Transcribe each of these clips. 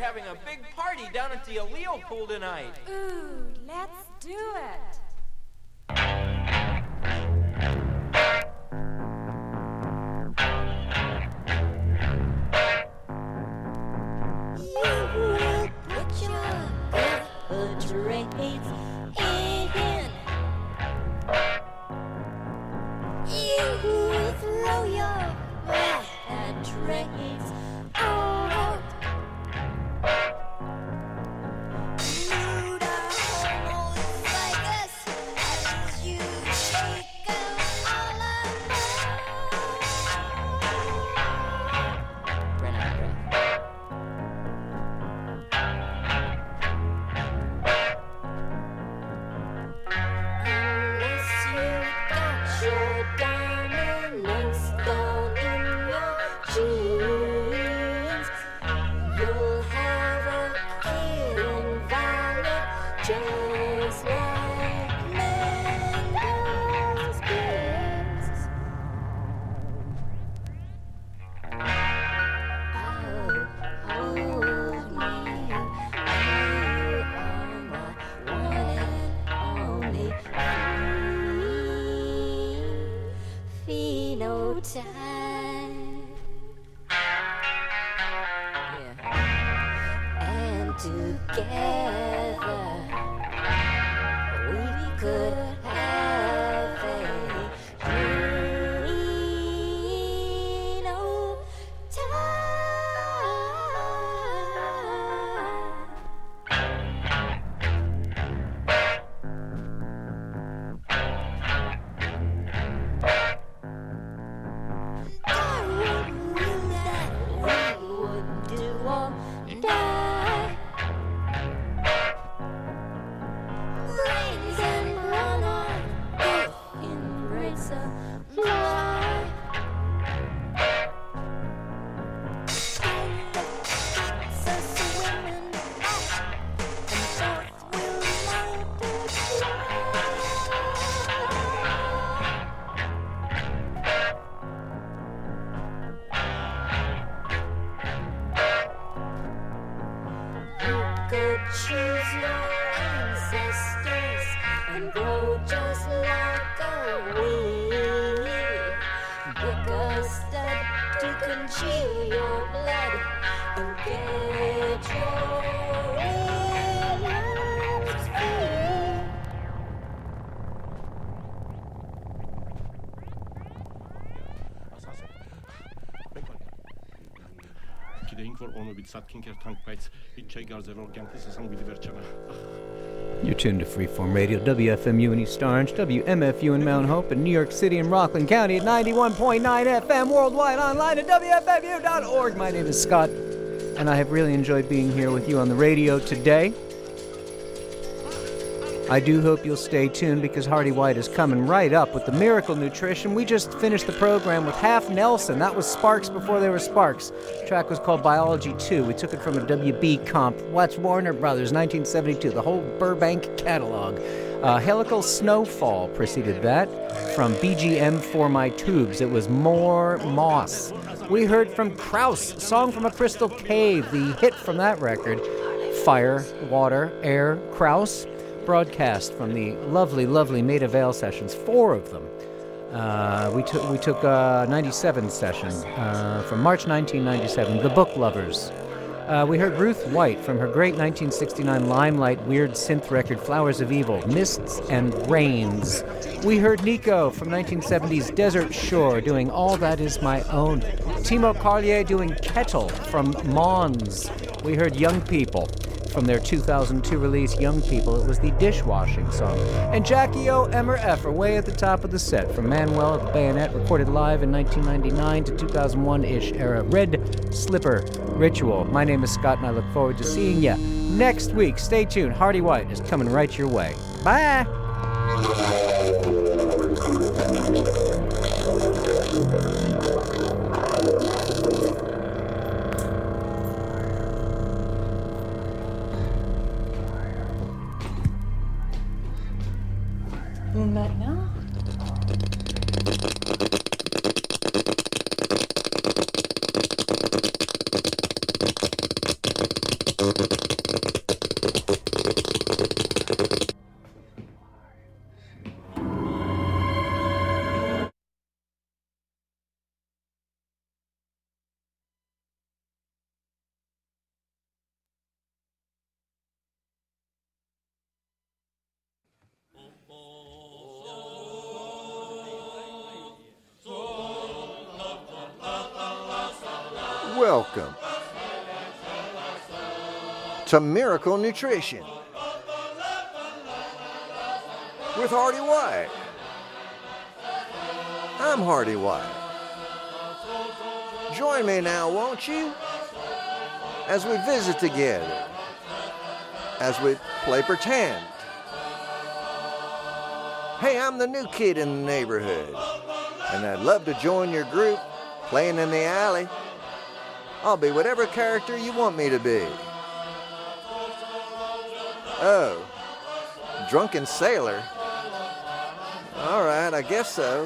having a big party down at the Allele pool tonight. Ooh, let's do it. Trains in. You will throw your bad trains out. Mood a homozygous as you shake 'em all apart. Run out of breath. Time. Yeah. And together we could have a green old choose your ancestors and grow just like a weed. Pick a stud to congeal your blood and get your ribs free. You're tuned to Freeform Radio, WFMU in East Orange, WMFU in Mount Hope, in New York City and Rockland County at 91.9 FM, worldwide online at WFMU.org. My name is Scott, and I have really enjoyed being here with you on the radio today. I do hope you'll stay tuned because Hardy White is coming right up with the Miracle Nutrition. We just finished the program with Half Nelson. That was Sparks before they were Sparks. The track was called Biology 2. We took it from a WB comp. What's Warner Brothers, 1972, the whole Burbank catalog. Helical Snowfall preceded that from BGM For My Tubes. It was More Moss. We heard from Kraus, Song from a Crystal Cave, the hit from that record, Fire, Water, Air, Kraus. Broadcast from the lovely, lovely Maida Vale sessions, 4 of them. We took 97 session from March 1997, The Book Lovers. We heard Ruth White from her great 1969 Limelight weird synth record, Flowers of Evil, Mists and Rains. We heard Nico from 1970's Desert Shore doing All That Is My Own. Timo Carlier doing Kettle from Mons. We heard Young People from their 2002 release, Young People. It was the dishwashing song. And Jackie O. Emmer Effer, way at the top of the set, from Manuel at the Bayonet, recorded live in 1999 to 2001-ish era, Red Slipper Ritual. My name is Scott, and I look forward to seeing you next week. Stay tuned. Hardy White is coming right your way. Bye! Maintenant, Welcome to Miracle Nutrition with Hardy White. I'm Hardy White. Join me now, won't you? As we visit together, as we play pretend. Hey, I'm the new kid in the neighborhood, and I'd love to join your group playing in the alley. I'll be whatever character you want me to be. Oh, drunken sailor? All right, I guess so.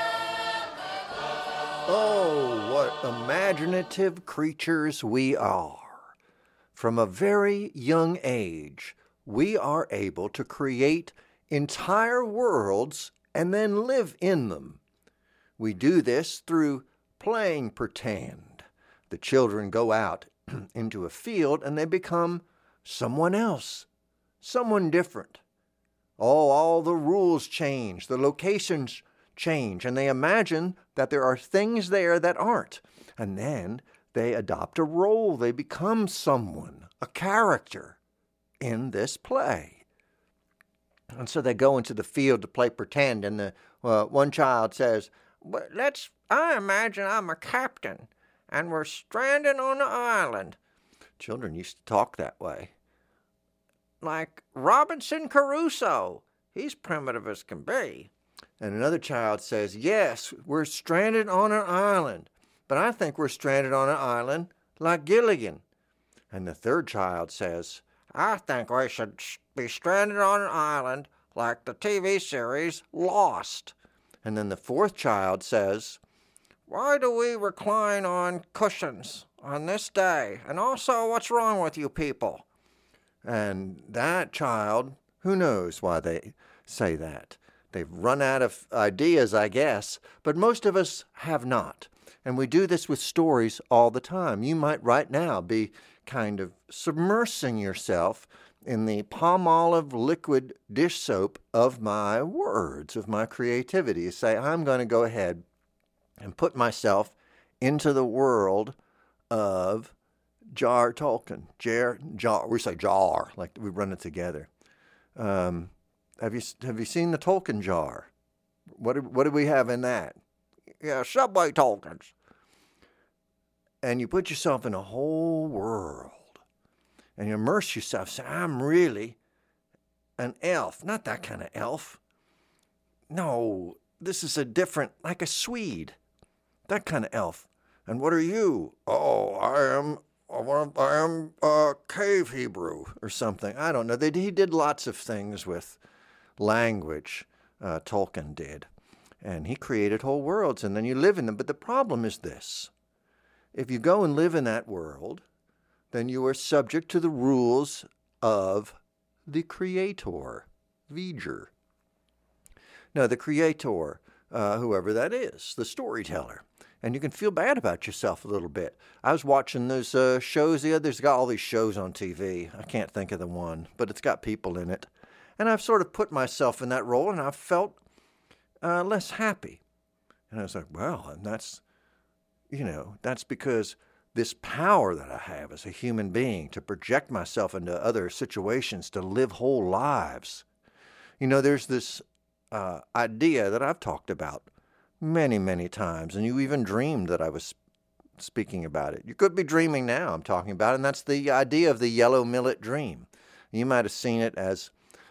Oh, what imaginative creatures we are. From a very young age, we are able to create entire worlds and then live in them. We do this through playing pretend. The children go out into a field and they become someone else, someone different. Oh, all the rules change, the locations change, and they imagine that there are things there that aren't. And then they adopt a role. They become someone, a character in this play. And so they go into the field to play pretend, and the one child says, I imagine I'm a captain, and we're stranded on an island. Children used to talk that way. Like Robinson Crusoe. He's primitive as can be. And another child says, yes, we're stranded on an island, but I think we're stranded on an island like Gilligan. And the third child says, I think we should be stranded on an island like the TV series Lost. And then the fourth child says, why do we recline on cushions on this day? And also, what's wrong with you people? And that child, who knows why they say that? They've run out of ideas, I guess, but most of us have not. And we do this with stories all the time. You might right now be kind of submersing yourself in the Palmolive liquid dish soap of my words, of my creativity. You say, I'm going to go ahead and put myself into the world of Jar Tolkien. Jar. We say jar, like we run it together. Have you seen the Tolkien jar? What do we have in that? Yeah, Subway Tolkiens. And you put yourself in a whole world, and you immerse yourself. Say, I'm really an elf. Not that kind of elf. No, this is a different, like a Swede. That kind of elf. And what are you? Oh, I am a cave Hebrew or something. I don't know. He did lots of things with language, Tolkien did. And he created whole worlds, and then you live in them. But the problem is this. If you go and live in that world, then you are subject to the rules of the creator, V'ger. Now, the creator, whoever that is, the storyteller. And you can feel bad about yourself a little bit. I was watching those shows the other day. There's got all these shows on TV. I can't think of the one, but it's got people in it. And I've sort of put myself in that role, and I've felt less happy. And I was like, well, and that's because this power that I have as a human being to project myself into other situations, to live whole lives. There's this idea that I've talked about many, many times, and you even dreamed that I was speaking about it. You could be dreaming now I'm talking about it, and that's the idea of the yellow millet dream. You might have seen it as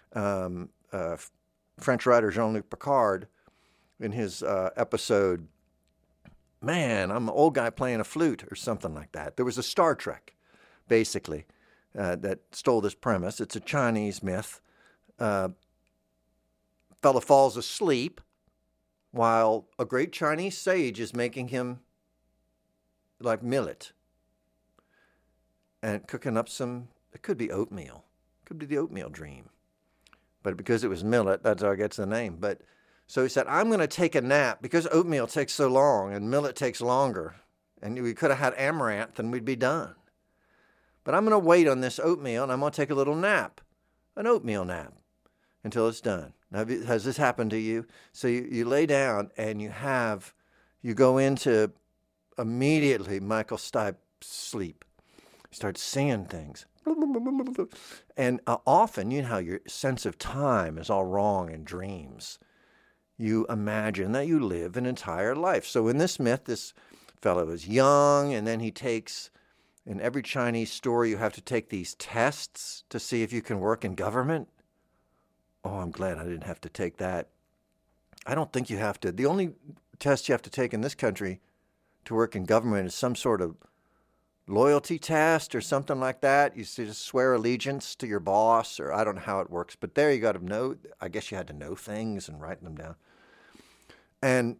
French writer Jean-Luc Picard in his episode, Man, I'm an old guy playing a flute, or something like that. There was a Star Trek, basically, that stole this premise. It's a Chinese myth. Fella falls asleep while a great Chinese sage is making him like millet. and cooking up it could be oatmeal. It could be the oatmeal dream. But because it was millet, that's how it gets the name. But so he said, I'm going to take a nap because oatmeal takes so long and millet takes longer. And we could have had amaranth and we'd be done. But I'm going to wait on this oatmeal and I'm going to take a little nap, an oatmeal nap, until it's done. Now, has this happened to you? So you lay down and you go into immediately Michael Stipe sleep. You start seeing things. And often, you know how your sense of time is all wrong in dreams. You imagine that you live an entire life. So in this myth, this fellow is young, and then he takes, in every Chinese story, you have to take these tests to see if you can work in government. Oh, I'm glad I didn't have to take that. I don't think you have to. The only test you have to take in this country to work in government is some sort of loyalty test or something like that. You just swear allegiance to your boss, or I don't know how it works. But there you got to know, I guess you had to know things and write them down. And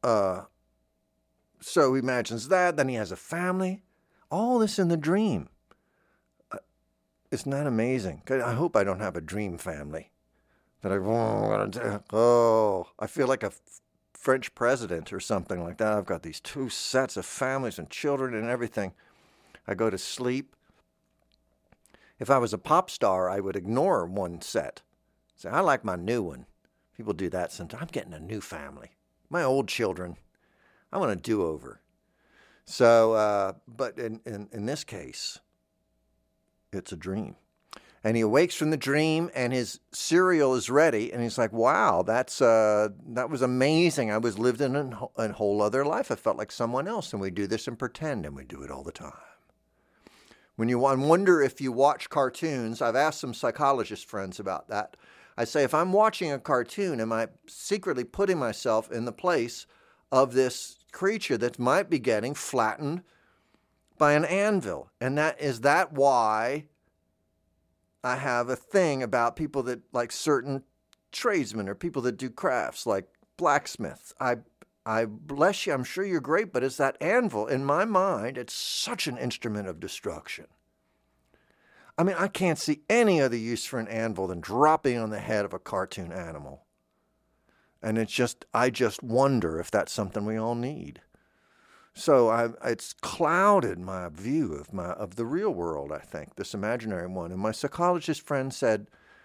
so he imagines that. Then he has a family. All this in the dream. Isn't that amazing? I hope I don't have a dream family. That I feel like a French president or something like that. I've got these 2 sets of families and children and everything. I go to sleep. If I was a pop star, I would ignore one set. Say, I like my new one. People do that sometimes. I'm getting a new family. My old children, I want a do-over. So, but in this case, it's a dream. And he awakes from the dream, and his cereal is ready, and he's like, wow, that was amazing. I was lived in a whole other life. I felt like someone else, and we do this and pretend, and we do it all the time. When you wonder if you watch cartoons, I've asked some psychologist friends about that. I say, if I'm watching a cartoon, am I secretly putting myself in the place of this creature that might be getting flattened by an anvil? And is that why I have a thing about people that like certain tradesmen or people that do crafts like blacksmiths? I bless you, I'm sure you're great, but it's that anvil. In my mind, it's such an instrument of destruction. I mean, I can't see any other use for an anvil than dropping on the head of a cartoon animal. And I just wonder if that's something we all need. So it's clouded my view of the real world, I think, this imaginary one. And my psychologist friend said,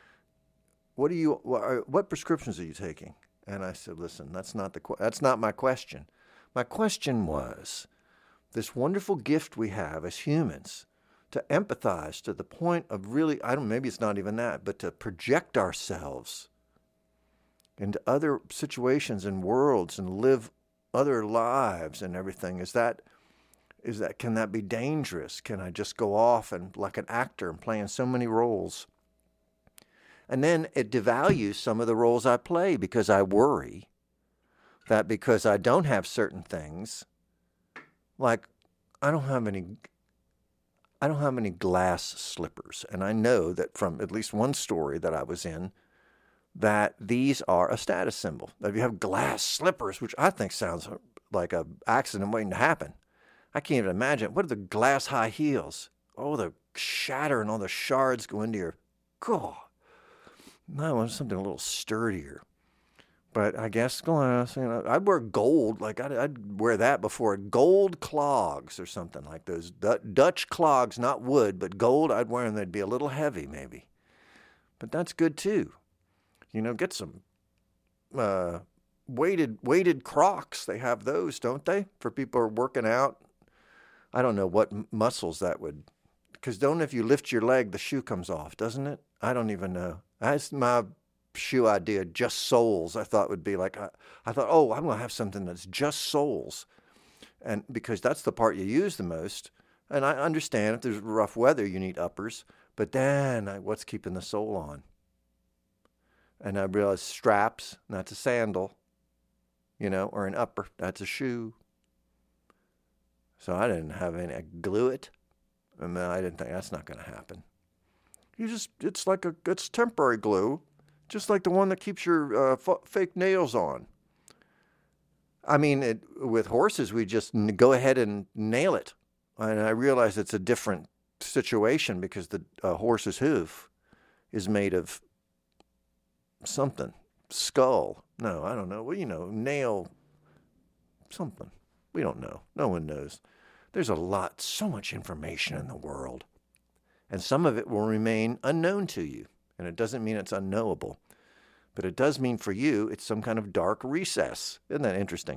what prescriptions are you taking? And I said, listen, that's not my question. My question was, this wonderful gift we have as humans to empathize to the point of really, maybe it's not even that, but to project ourselves into other situations and worlds and live other lives and everything. Can that be dangerous? Can I just go off and like an actor and playing so many roles? And then it devalues some of the roles I play because I worry that because I don't have certain things, like I don't have any glass slippers. And I know that from at least one story that I was in, that these are a status symbol. That if you have glass slippers, which I think sounds like an accident waiting to happen. I can't even imagine. What are the glass high heels? Oh, the shatter and all the shards go into your, God. No, I want something a little sturdier. But I guess I'd wear gold. Like I'd wear that before. Gold clogs or something like those. Dutch clogs, not wood, but gold. I'd wear them. They'd be a little heavy maybe. But that's good too. Get some weighted Crocs. They have those, don't they? For people who are working out. I don't know what muscles that would. Because if you lift your leg, the shoe comes off, doesn't it? I don't even know. That's my shoe idea, just soles. I thought would be like, I thought, I'm going to have something that's just soles. And because that's the part you use the most. And I understand if there's rough weather, you need uppers. But then what's keeping the sole on? And I realized straps, that's a sandal, or an upper, that's a shoe. So I didn't have any. I glue it. And I didn't think that's not going to happen. It's temporary glue, just like the one that keeps your fake nails on. I mean, with horses, we just go ahead and nail it. And I realize it's a different situation because the horse's hoof is made of something. Skull. No, I don't know. Well, nail something. We don't know. No one knows. There's so much information in the world. And some of it will remain unknown to you. And it doesn't mean it's unknowable. But it does mean for you, it's some kind of dark recess. Isn't that interesting?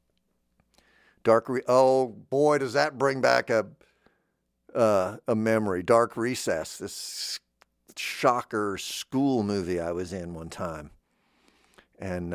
Oh, boy, does that bring back a memory. Dark Recess, this shocker school movie I was in one time. And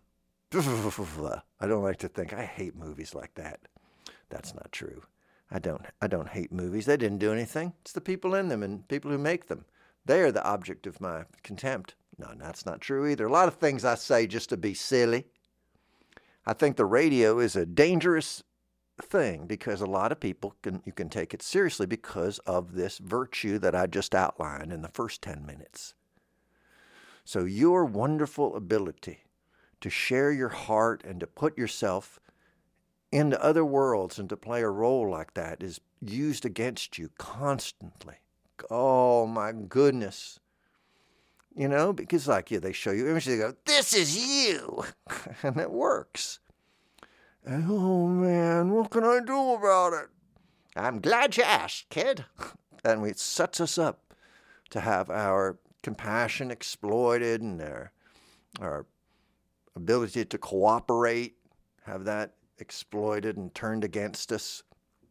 I don't like to think. I hate movies like that. That's not true. I don't hate movies. They didn't do anything. It's the people in them and people who make them. They are the object of my contempt. No, that's not true either. A lot of things I say just to be silly. I think the radio is a dangerous thing because a lot of people you can take it seriously because of this virtue that I just outlined in the first 10 minutes. So your wonderful ability to share your heart and to put yourself into other worlds and to play a role like that is used against you constantly. Oh my goodness. Because they show you images, they go, this is you. And it works. And, oh man, what can I do about it? I'm glad you asked, kid. And it sets us up to have our compassion exploited and our ability to cooperate, have that exploited and turned against us.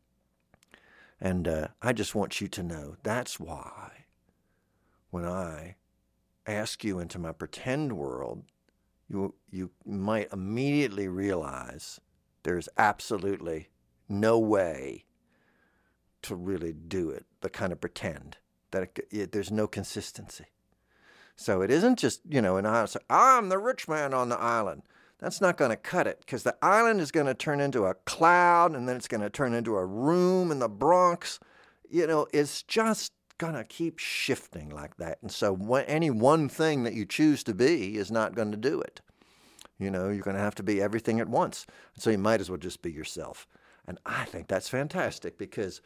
And I just want you to know that's why when I ask you into my pretend world, you might immediately realize there's absolutely no way to really do it, the kind of pretend, that there's no consistency. So it isn't just, an island, so I'm the rich man on the island. That's not going to cut it because the island is going to turn into a cloud and then it's going to turn into a room in the Bronx. It's just going to keep shifting like that. And so any one thing that you choose to be is not going to do it. You're going to have to be everything at once. So you might as well just be yourself. And I think that's fantastic because,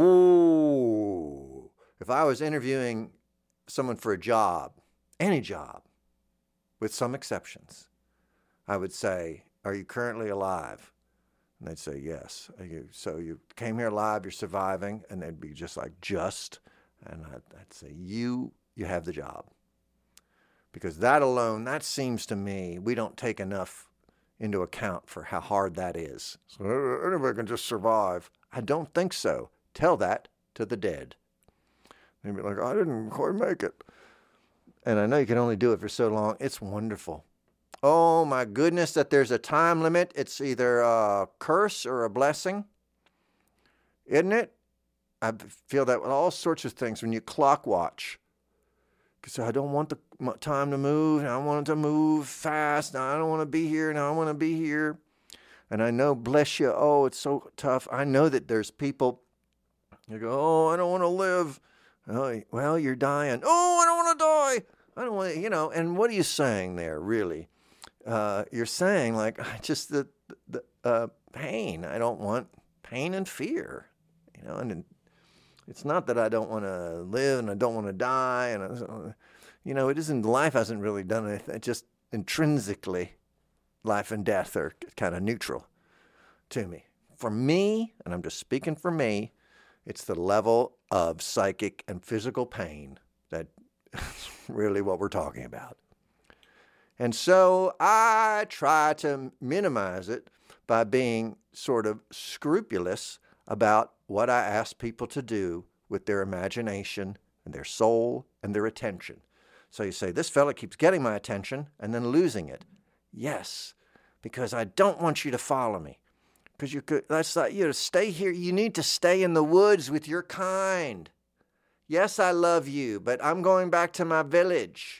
if I was interviewing someone for a job, any job, with some exceptions, I would say, are you currently alive? And they'd say, yes. So you came here alive, you're surviving, and they'd be just like, just. And I'd say, you have the job. Because that alone, that seems to me, we don't take enough into account for how hard that is. So anybody can just survive. I don't think so. Tell that to the dead. They'd be like, I didn't quite make it. And I know you can only do it for so long. It's wonderful. Oh my goodness, that there's a time limit. It's either a curse or a blessing. Isn't it? I feel that with all sorts of things when you clock watch. Because I don't want the time to move. And I want it to move fast. Now I don't want to be here. Now I want to be here. And I know, bless you, oh, it's so tough. I know that there's people, you go, oh, I don't want to live. Oh, well, you're dying. Oh, I don't want to die. I don't want to, and what are you saying there, really? You're saying, like, just the pain. I don't want pain and fear, and it's not that I don't want to live and I don't want to die. And, it isn't, life hasn't really done anything. It just intrinsically, life and death are kind of neutral to me. For me, and I'm just speaking for me, it's the level of psychic and physical pain that's really what we're talking about. And so I try to minimize it by being sort of scrupulous about what I ask people to do with their imagination and their soul and their attention. So you say, this fella keeps getting my attention and then losing it. Yes, because I don't want you to follow me. Because that's like, stay here. You need to stay in the woods with your kind. Yes, I love you, but I'm going back to my village.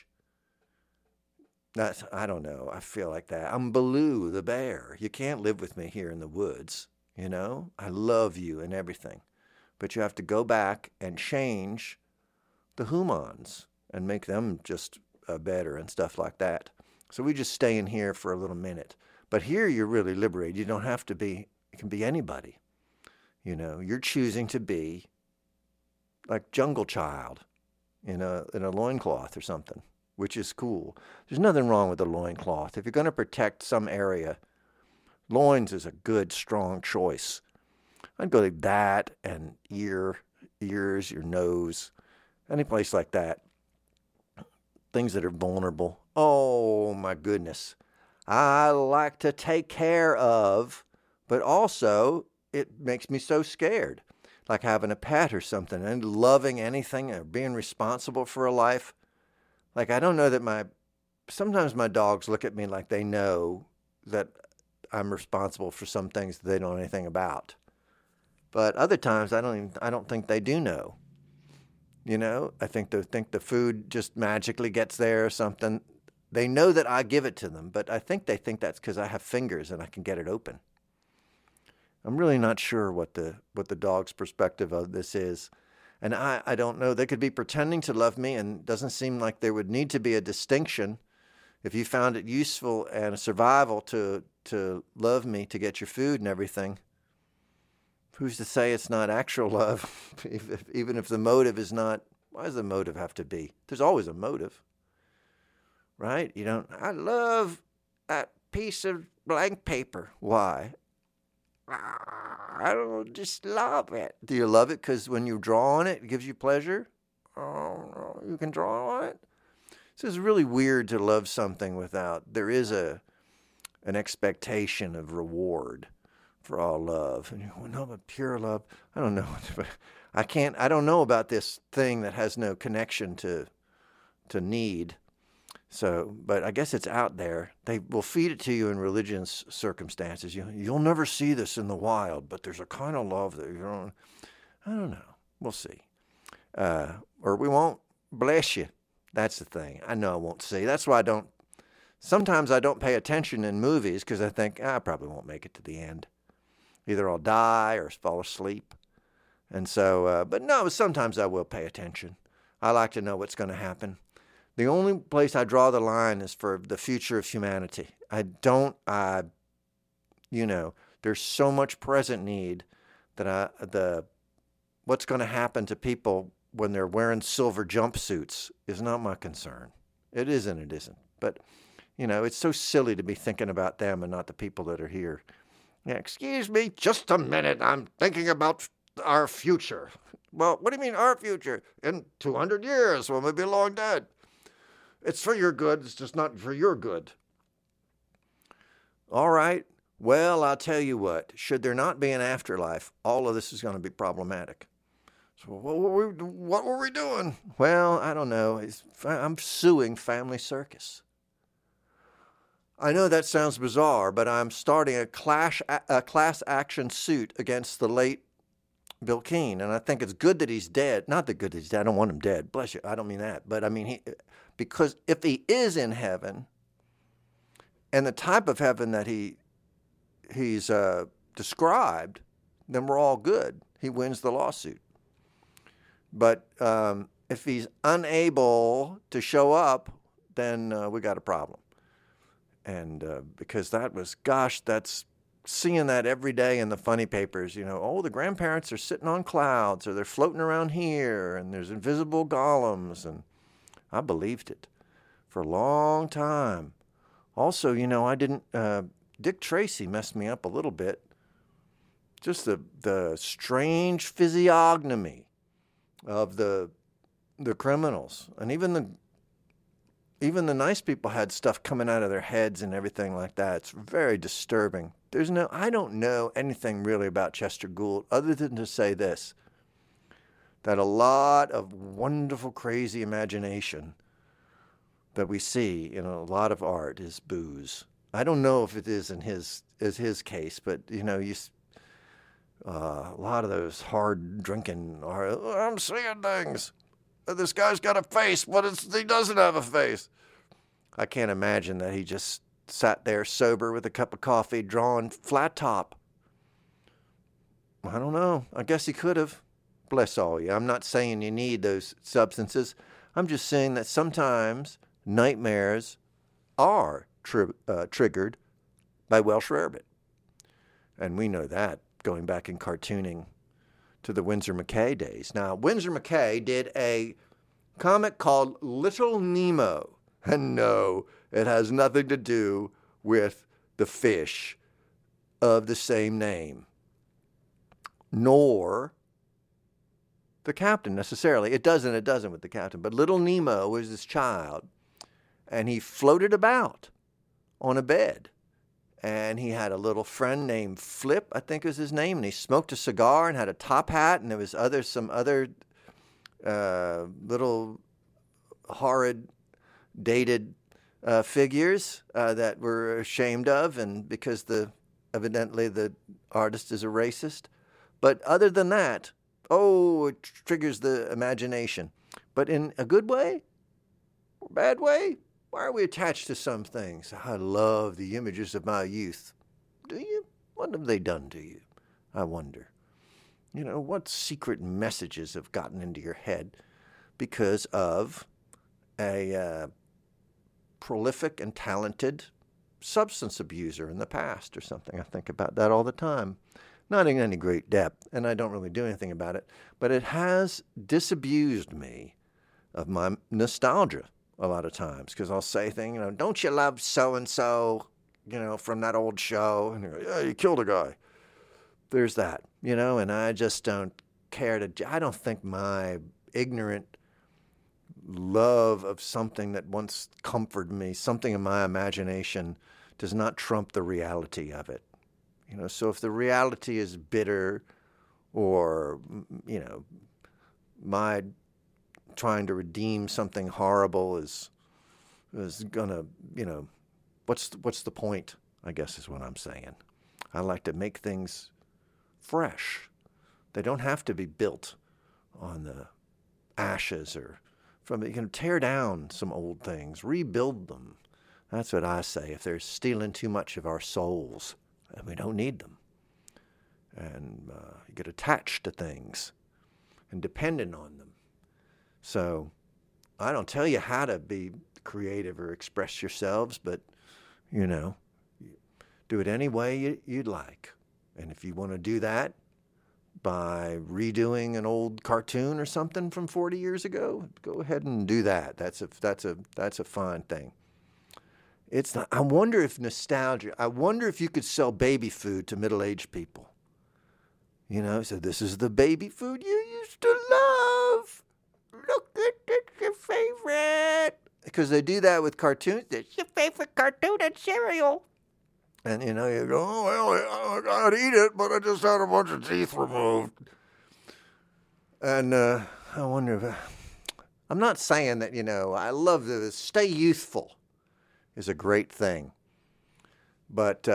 I don't know. I feel like that. I'm Baloo the bear. You can't live with me here in the woods. I love you and everything. But you have to go back and change the humans and make them just better and stuff like that. So we just stay in here for a little minute. But here you're really liberated. You don't have to be, it can be anybody. You're choosing to be like jungle child in a loincloth or something, which is cool. There's nothing wrong with a loincloth. If you're going to protect some area, loins is a good, strong choice. I'd go like that and ears, your nose, any place like that. Things that are vulnerable. Oh, my goodness. I like to take care of, but also it makes me so scared. Like having a pet or something and loving anything or being responsible for a life. Like, I don't know that sometimes my dogs look at me like they know that I'm responsible for some things that they don't know anything about. But other times I don't think they do know. You know, I think they think the food just magically gets there or something. They know that I give it to them, but I think they think that's because I have fingers and I can get it open. I'm really not sure what the dog's perspective of this is. And I don't know. They could be pretending to love me, and it doesn't seem like there would need to be a distinction. If you found it useful and a survival to love me, to get your food and everything, who's to say it's not actual love? Even if the motive is not, why does the motive have to be? There's always a motive, right? I love that piece of blank paper. Why? I don't just love it. Do you love it because when you draw on it, it gives you pleasure? Oh, no, you can draw on it? So it's really weird to love something without, there is an expectation of reward for all love. And you go, no, but pure love, I don't know. I don't know about this thing that has no connection to need. So, but I guess it's out there. They will feed it to you in religious circumstances. You'll never see this in the wild, but there's a kind of love that you don't. I don't know. We'll see. Or we won't. Bless you. That's the thing. I know I won't see. That's why sometimes I don't pay attention in movies because I think, I probably won't make it to the end. Either I'll die or fall asleep. And so, but no, sometimes I will pay attention. I like to know what's going to happen. The only place I draw the line is for the future of humanity. There's so much present need that what's going to happen to people when they're wearing silver jumpsuits is not my concern. It is and it isn't. But, it's so silly to be thinking about them and not the people that are here. Yeah, excuse me, just a minute. I'm thinking about our future. Well, what do you mean our future? In 200 years when we'll be long dead. It's for your good. It's just not for your good. All right. Well, I'll tell you what. Should there not be an afterlife, all of this is going to be problematic. So what were we doing? Well, I don't know. I'm suing Family Circus. I know that sounds bizarre, but I'm starting a class action suit against the late Bill Keane, and I think it's good that he's dead. Not that good that he's dead. I don't want him dead. Bless you. I don't mean that. But I mean, because if he is in heaven, and the type of heaven that he's described, then we're all good. He wins the lawsuit. But if he's unable to show up, then we got a problem. And because that's seeing that every day in the funny papers, the grandparents are sitting on clouds, or they're floating around here, and there's invisible golems, and I believed it for a long time. Also, I didn't, Dick Tracy messed me up a little bit. Just the strange physiognomy of the criminals, and even the nice people had stuff coming out of their heads and everything like that. It's very disturbing. I don't know anything really about Chester Gould other than to say this, that a lot of wonderful, crazy imagination that we see in a lot of art is booze. I don't know if it is in his case, but a lot of those hard drinking I'm seeing things. This guy's got a face, but he doesn't have a face. I can't imagine that he just sat there sober with a cup of coffee, drawing flat top. I don't know. I guess he could have. Bless all you. I'm not saying you need those substances. I'm just saying that sometimes nightmares are triggered by Welsh rarebit. And we know that, going back in cartooning to the Winsor McCay days. Now, Winsor McCay did a comic called Little Nemo. And no, it has nothing to do with the fish of the same name, nor the captain necessarily. It doesn't with the captain. But Little Nemo was this child, and he floated about on a bed. And he had a little friend named Flip, I think was his name, and he smoked a cigar and had a top hat, and there was some other little horrid dated figures that we're ashamed of, and because evidently the artist is a racist. But other than that, it triggers the imagination. But in a good way or bad way, why are we attached to some things? I love the images of my youth. Do you? What have they done to you? I wonder. What secret messages have gotten into your head because of a prolific and talented substance abuser in the past or something? I think about that all the time. Not in any great depth, and I don't really do anything about it, but it has disabused me of my nostalgia a lot of times, because I'll say things, don't you love so-and-so, from that old show? And you're like, yeah, you killed a guy. There's that, and I just don't care I don't think my ignorant love of something that once comforted me, something in my imagination, does not trump the reality of it. So if the reality is bitter or, my trying to redeem something horrible is gonna, what's the point, I guess is what I'm saying. I like to make things fresh. They don't have to be built on the ashes or you can tear down some old things, rebuild them. That's what I say. If they're stealing too much of our souls, then we don't need them. And you get attached to things and dependent on them. So I don't tell you how to be creative or express yourselves, but, do it any way you'd like. And if you want to do that by redoing an old cartoon or something from 40 years ago, go ahead and do that. That's a fine thing. It's not, I wonder if you could sell baby food to middle-aged people. So this is the baby food you used to love. Look, it's your favorite. Because they do that with cartoons. It's your favorite cartoon and cereal. And, you go, oh, well, I'd eat it, but I just had a bunch of teeth removed. And I wonder if... I'm not saying that, I love this. Stay youthful is a great thing. But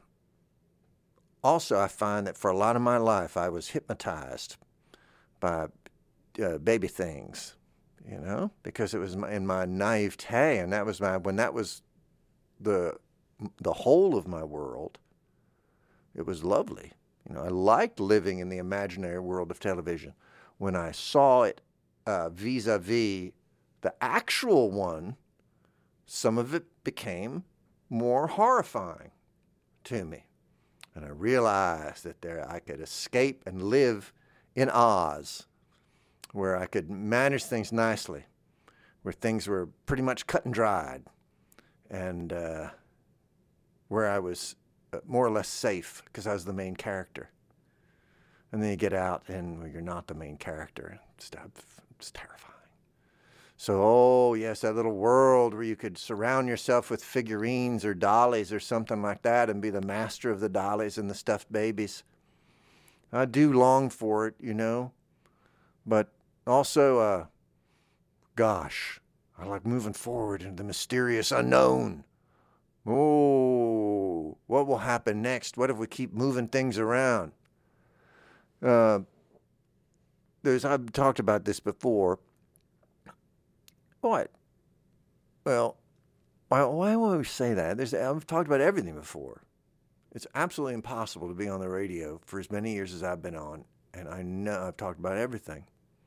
also I find that for a lot of my life, I was hypnotized by baby things, because it was in my naivete, and that was when that was the whole of my world. It was lovely. I liked living in the imaginary world of television. When I saw it vis-a-vis the actual one, some of it became more horrifying to me. And I realized that I could escape and live in Oz, where I could manage things nicely, where things were pretty much cut and dried, and where I was more or less safe because I was the main character. And then you get out and you're not the main character. It's terrifying. So, yes, that little world where you could surround yourself with figurines or dollies or something like that and be the master of the dollies and the stuffed babies. I do long for it, But also, gosh, I like moving forward into the mysterious unknown. Oh, what will happen next? What if we keep moving things around? I've talked about this before. What? Well, why would we say that? I've talked about everything before. It's absolutely impossible to be on the radio for as many years as I've been on, and I know I've talked about everything.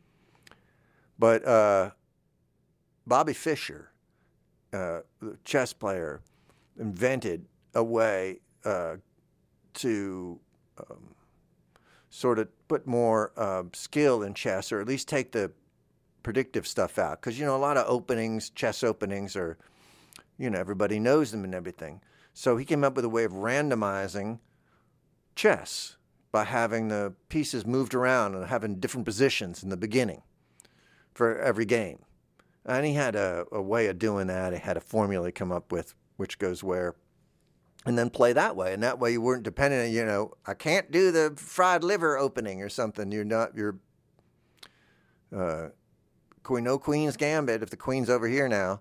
But Bobby Fischer, the chess player, invented a way to sort of put more skill in chess, or at least take the predictive stuff out. Because, a lot of openings, chess openings are, everybody knows them and everything. So he came up with a way of randomizing chess by having the pieces moved around and having different positions in the beginning for every game. And he had a way of doing that. He had a formula he come up with, which goes where, and then play that way. And that way you weren't dependent on, I can't do the fried liver opening or something. You're no queen's gambit if the queen's over here now.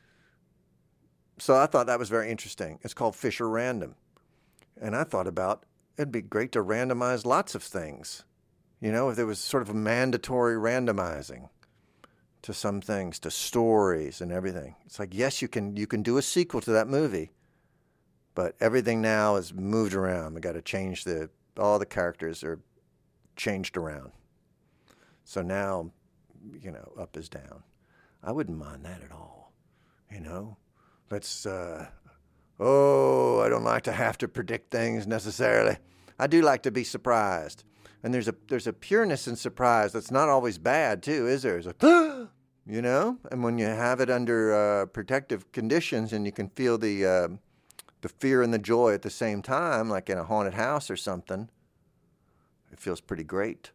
So I thought that was very interesting. It's called Fisher Random. And I thought about, it'd be great to randomize lots of things. If there was sort of a mandatory randomizing to some things, to stories and everything. It's like, yes, you can do a sequel to that movie, but everything now is moved around. We got to change all the characters are changed around. So now, up is down. I wouldn't mind that at all. Let's, I don't like to have to predict things necessarily. I do like to be surprised. And there's a pureness in surprise that's not always bad, too, is there? It's like, and when you have it under protective conditions and you can feel the fear and the joy at the same time, like in a haunted house or something, it feels pretty great.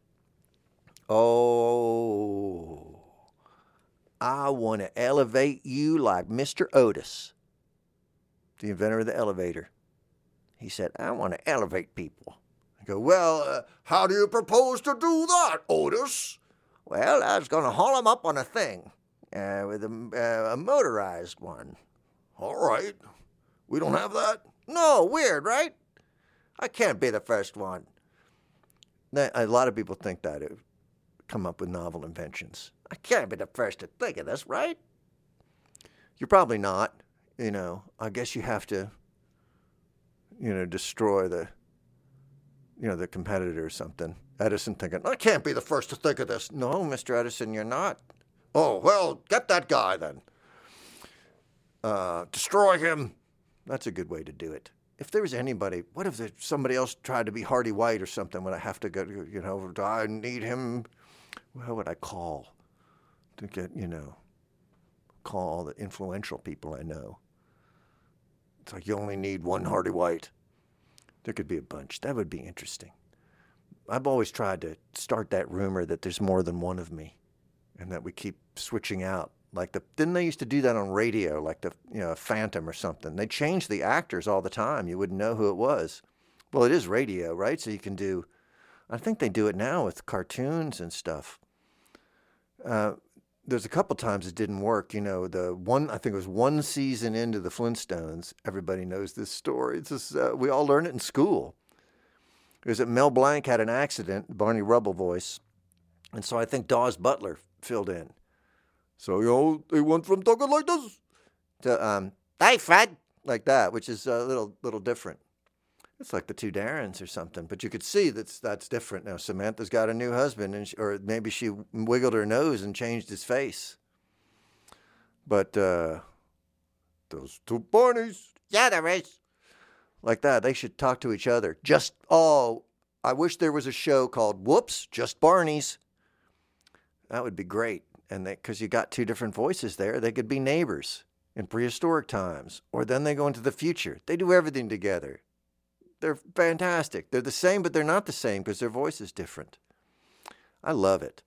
Oh, I want to elevate you like Mr. Otis, the inventor of the elevator. He said, I want to elevate people. I go, well, how do you propose to do that, Otis? Well, I was going to haul him up on a thing with a motorized one. All right. We don't have that? No, weird, right? I can't be the first one. A lot of people think that. Come up with novel inventions. I can't be the first to think of this, right? You're probably not. I guess you have to, destroy the competitor or something. Edison thinking, I can't be the first to think of this. No, Mr. Edison, you're not. Oh, well, get that guy then. Destroy him. That's a good way to do it. If there was anybody, what if somebody else tried to be Hardy White or something? Would I have to go, I need him? Who would I call to get, call all the influential people I know? It's like you only need one Hardy White. There could be a bunch. That would be interesting. I've always tried to start that rumor that there's more than one of me and that we keep switching out. Didn't they used to do that on radio, like Phantom or something? They changed the actors all the time. You wouldn't know who it was. Well, it is radio, right? So you can do, I think they do it now with cartoons and stuff. There's a couple times it didn't work. I think it was one season into the Flintstones. Everybody knows this story. It's just, we all learned it in school. It was that Mel Blanc had an accident, Barney Rubble voice. And so I think Dawes Butler filled in. So, they went from talking like this to, hey, Fred, like that, which is a little different. It's like the Two Darrens or something, but you could see that's different now. Samantha's got a new husband, or maybe she wiggled her nose and changed his face. But those two Barneys, yeah, there is. Like that, they should talk to each other. I wish there was a show called Whoops, Just Barneys. That would be great. And because you got two different voices there, they could be neighbors in prehistoric times, or then they go into the future. They do everything together. They're fantastic. They're the same, but they're not the same because their voice is different. I love it.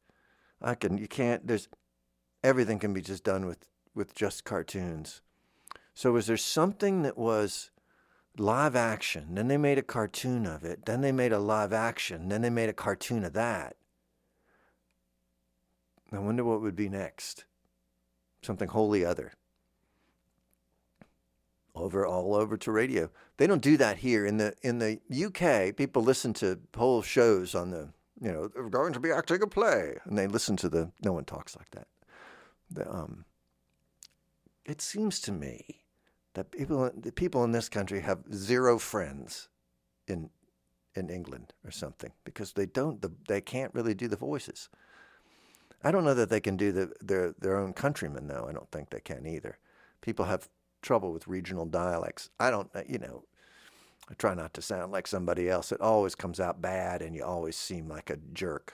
Everything can be just done with just cartoons. So was there something that was live action? Then they made a cartoon of it. Then they made a live action. Then they made a cartoon of that. I wonder what would be next. Something wholly other. All over to radio. They don't do that here. In the UK, people listen to whole shows on the, they're going to be acting a play. And they listen to no one talks like that. It seems to me that the people in this country have zero friends in England or something because they can't really do the voices. I don't know that they can do their own countrymen, though. I don't think they can either. People have trouble with regional dialects. I don't, I try not to sound like somebody else. It always comes out bad, and you always seem like a jerk.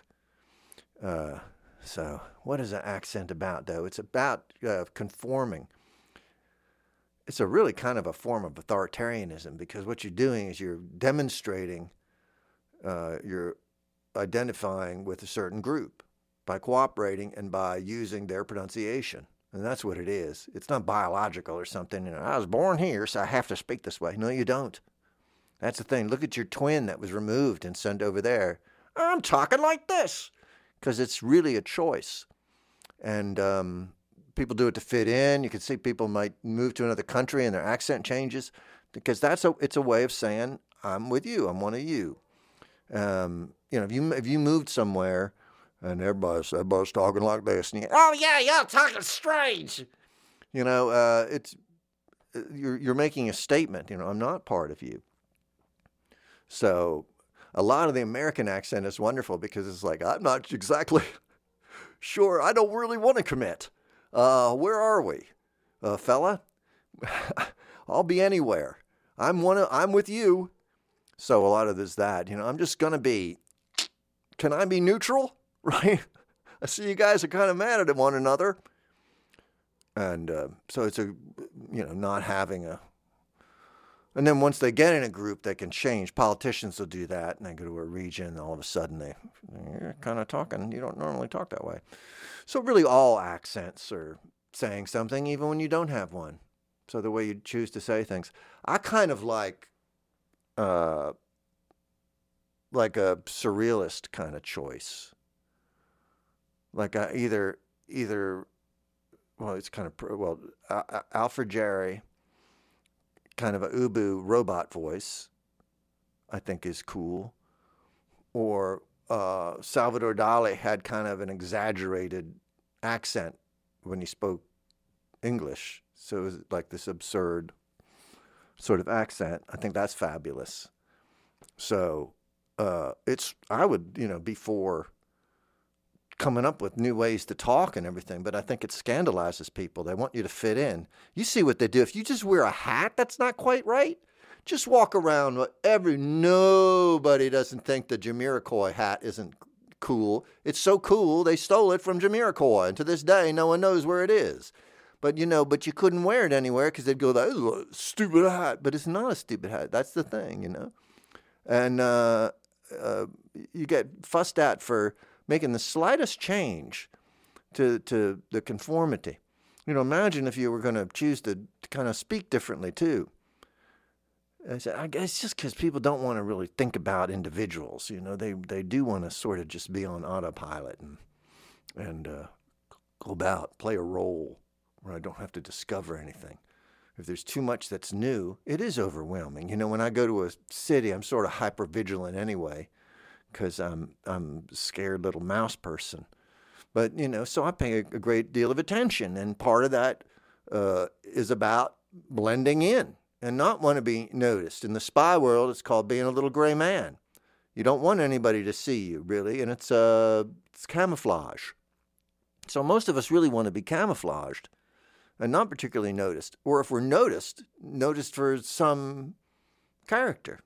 So what is an accent about, though? It's about conforming. It's a really kind of a form of authoritarianism, because what you're doing is you're demonstrating, you're identifying with a certain group by cooperating and by using their pronunciation. And that's what it is. It's not biological or something. I was born here, so I have to speak this way. No, you don't. That's the thing. Look at your twin that was removed and sent over there. I'm talking like this, because it's really a choice. And people do it to fit in. You can see people might move to another country and their accent changes, because it's a way of saying, I'm with you. I'm one of you. If you moved somewhere and everybody's talking like this, and oh yeah, y'all talking strange. You're making a statement. I'm not part of you. So a lot of the American accent is wonderful, because it's like, I'm not exactly sure. I don't really want to commit. Where are we, fella? I'll be anywhere. I'm with you. So a lot of there's that. I'm just gonna be. Can I be neutral? Right? I see you guys are kind of mad at one another, and so it's not having a. And then once they get in a group, they can change. Politicians will do that, and they go to a region, and all of a sudden they're kind of talking. You don't normally talk that way. So really all accents are saying something, even when you don't have one. So the way you choose to say things. I kind of like a surrealist kind of choice. Like either it's kind of, Alfred Jarry, kind of a Ubu robot voice, I think is cool. Or Salvador Dali had kind of an exaggerated accent when he spoke English. So it was like this absurd sort of accent. I think that's fabulous. So I would, be for coming up with new ways to talk and everything, but I think it scandalizes people. They want you to fit in. You see what they do. If you just wear a hat, that's not quite right. Just walk around. Nobody doesn't think the Jamiroquai hat isn't cool. It's so cool, they stole it from Jamiroquai, and to this day, no one knows where it is. But you couldn't wear it anywhere, because they'd go, that is a stupid hat. But it's not a stupid hat. That's the thing, And you get fussed at for making the slightest change to the conformity. Imagine if you were going to choose to kind of speak differently too. I guess it's just because people don't want to really think about individuals. They do want to sort of just be on autopilot and go about, play a role where I don't have to discover anything. If there's too much that's new, it is overwhelming. When I go to a city, I'm sort of hyper-vigilant anyway, because I'm a scared little mouse person. But, so I pay a great deal of attention. And part of that is about blending in and not want to be noticed. In the spy world, it's called being a little gray man. You don't want anybody to see you, really, and it's camouflage. So most of us really want to be camouflaged and not particularly noticed. Or if we're noticed for some character,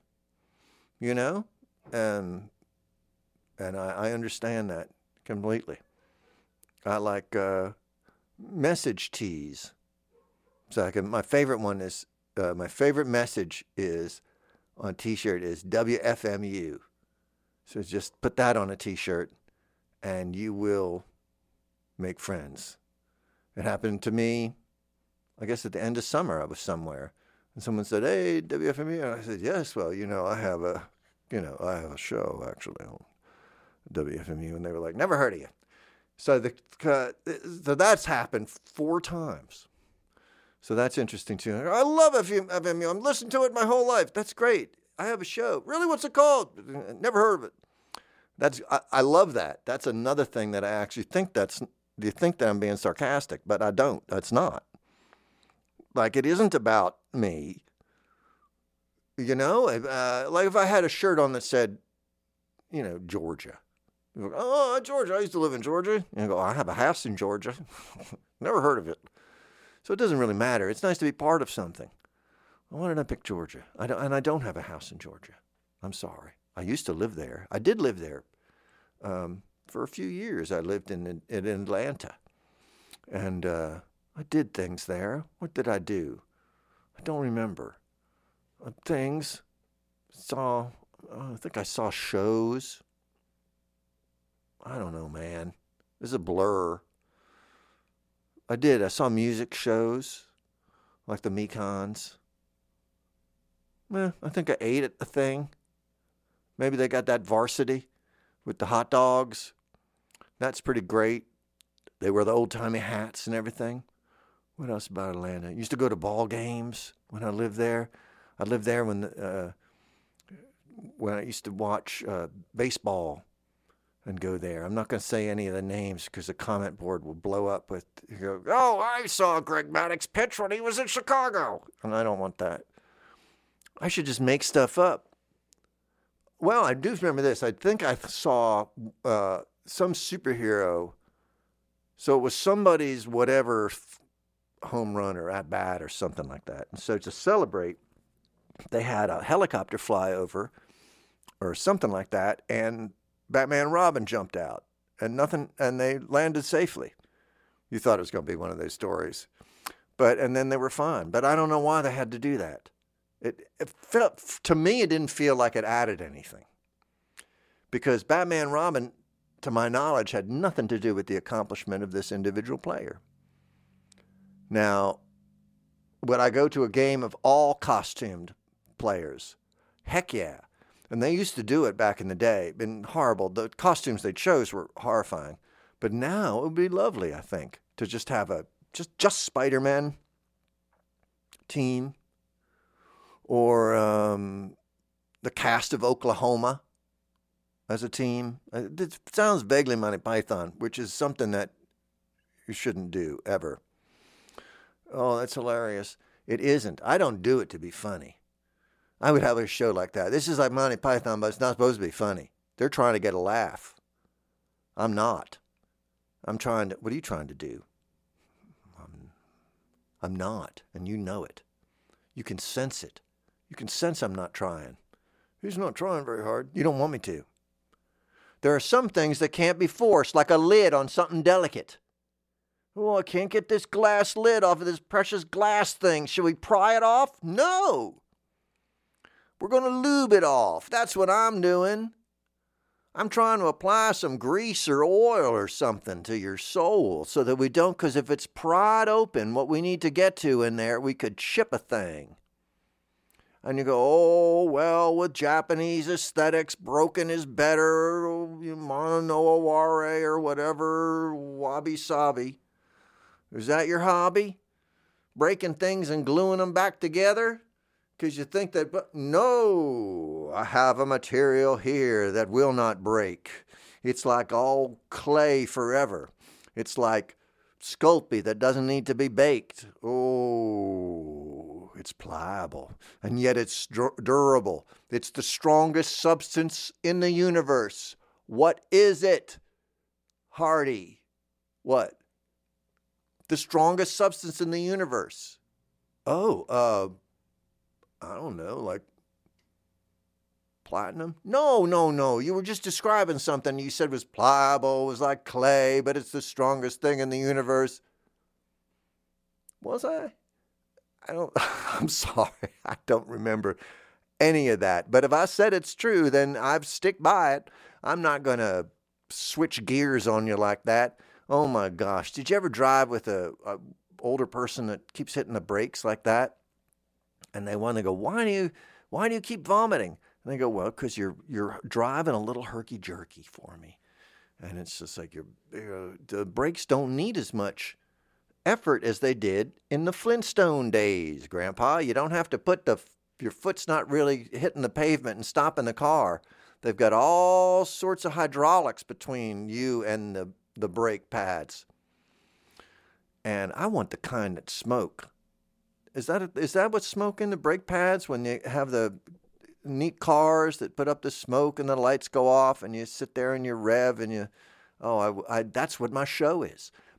And I understand that completely. I like message tees. So my favorite one is, my favorite message is on a T-shirt is WFMU. So just put that on a T-shirt and you will make friends. It happened to me, I guess at the end of summer. I was somewhere and someone said, "Hey, WFMU." And I said, "Yes, well, I have a show actually on WFMU." And they were like, "Never heard of you." So that's happened 4 times. So that's interesting too. I love FMU. I'm listening to it my whole life. That's great. I have a show. Really, what's it called? Never heard of it. I love that. That's another thing that I actually think you think that I'm being sarcastic, but I don't. That's not. Like, it isn't about me. Like if I had a shirt on that said, Georgia. You go, "Oh, Georgia. I used to live in Georgia." And I go, "I have a house in Georgia." Never heard of it. So it doesn't really matter. It's nice to be part of something. Why did I pick Georgia? I don't have a house in Georgia. I'm sorry. I used to live there. I did live there. For a few years, I lived in Atlanta. And I did things there. What did I do? I don't remember. Things. I think I saw shows. I don't know, man. It's a blur. I did. I saw music shows, like the Mekons. I think I ate at the thing. Maybe they got that Varsity with the hot dogs. That's pretty great. They wear the old-timey hats and everything. What else about Atlanta? I used to go to ball games when I lived there. I lived there when I used to watch baseball and go there. I'm not going to say any of the names because the comment board will blow up with, oh, I saw Greg Maddux pitch when he was in Chicago. And I don't want that. I should just make stuff up. Well, I do remember this. I think I saw some superhero. So it was somebody's whatever home run or at bat or something like that. And so to celebrate, they had a helicopter fly over or something like that, and Batman and Robin jumped out and they landed safely. You thought it was going to be one of those stories. And then they were fine. But I don't know why they had to do that. It felt, to me, it didn't feel like it added anything. Because Batman and Robin, to my knowledge, had nothing to do with the accomplishment of this individual player. Now, would I go to a game of all costumed players? Heck yeah. And they used to do it back in the day. Been horrible. The costumes they chose were horrifying. But now it would be lovely, I think, to just have a just Spider-Man team, or the cast of Oklahoma as a team. It sounds vaguely Monty Python, which is something that you shouldn't do ever. Oh, that's hilarious. It isn't. I don't do it to be funny. I would have a show like that. This is like Monty Python, but it's not supposed to be funny. They're trying to get a laugh. I'm not. What are you trying to do? I'm not, and you know it. You can sense it. You can sense I'm not trying. He's not trying very hard. You don't want me to. There are some things that can't be forced, like a lid on something delicate. Oh, I can't get this glass lid off of this precious glass thing. Should we pry it off? No. We're going to lube it off. That's what I'm doing. I'm trying to apply some grease or oil or something to your soul so that we don't, because if it's pried open, what we need to get to in there, we could chip a thing. And you go, oh, well, with Japanese aesthetics, broken is better, mono no aware or whatever, wabi-sabi. Is that your hobby? Breaking things and gluing them back together? Because you think that, but no, I have a material here that will not break. It's like all clay forever. It's like Sculpey that doesn't need to be baked. Oh, it's pliable, and yet it's durable. It's the strongest substance in the universe. What is it? Hardy. What? The strongest substance in the universe. Oh, I don't know, like platinum? No. You were just describing something you said was pliable, was like clay, but it's the strongest thing in the universe. Was I? I'm sorry. I don't remember any of that. But if I said it's true, then I've stick by it. I'm not going to switch gears on you like that. Oh my gosh. Did you ever drive with a older person that keeps hitting the brakes like that? And they want to go, why do you keep vomiting? And they go, well, because you're driving a little herky-jerky for me. And it's just like the brakes don't need as much effort as they did in the Flintstone days, Grandpa. You don't have to put your foot's not really hitting the pavement and stopping the car. They've got all sorts of hydraulics between you and the brake pads. And I want the kind that smoke. Is that what's smoking, the brake pads, when you have the neat cars that put up the smoke and the lights go off and you sit there and you rev and that's what my show is.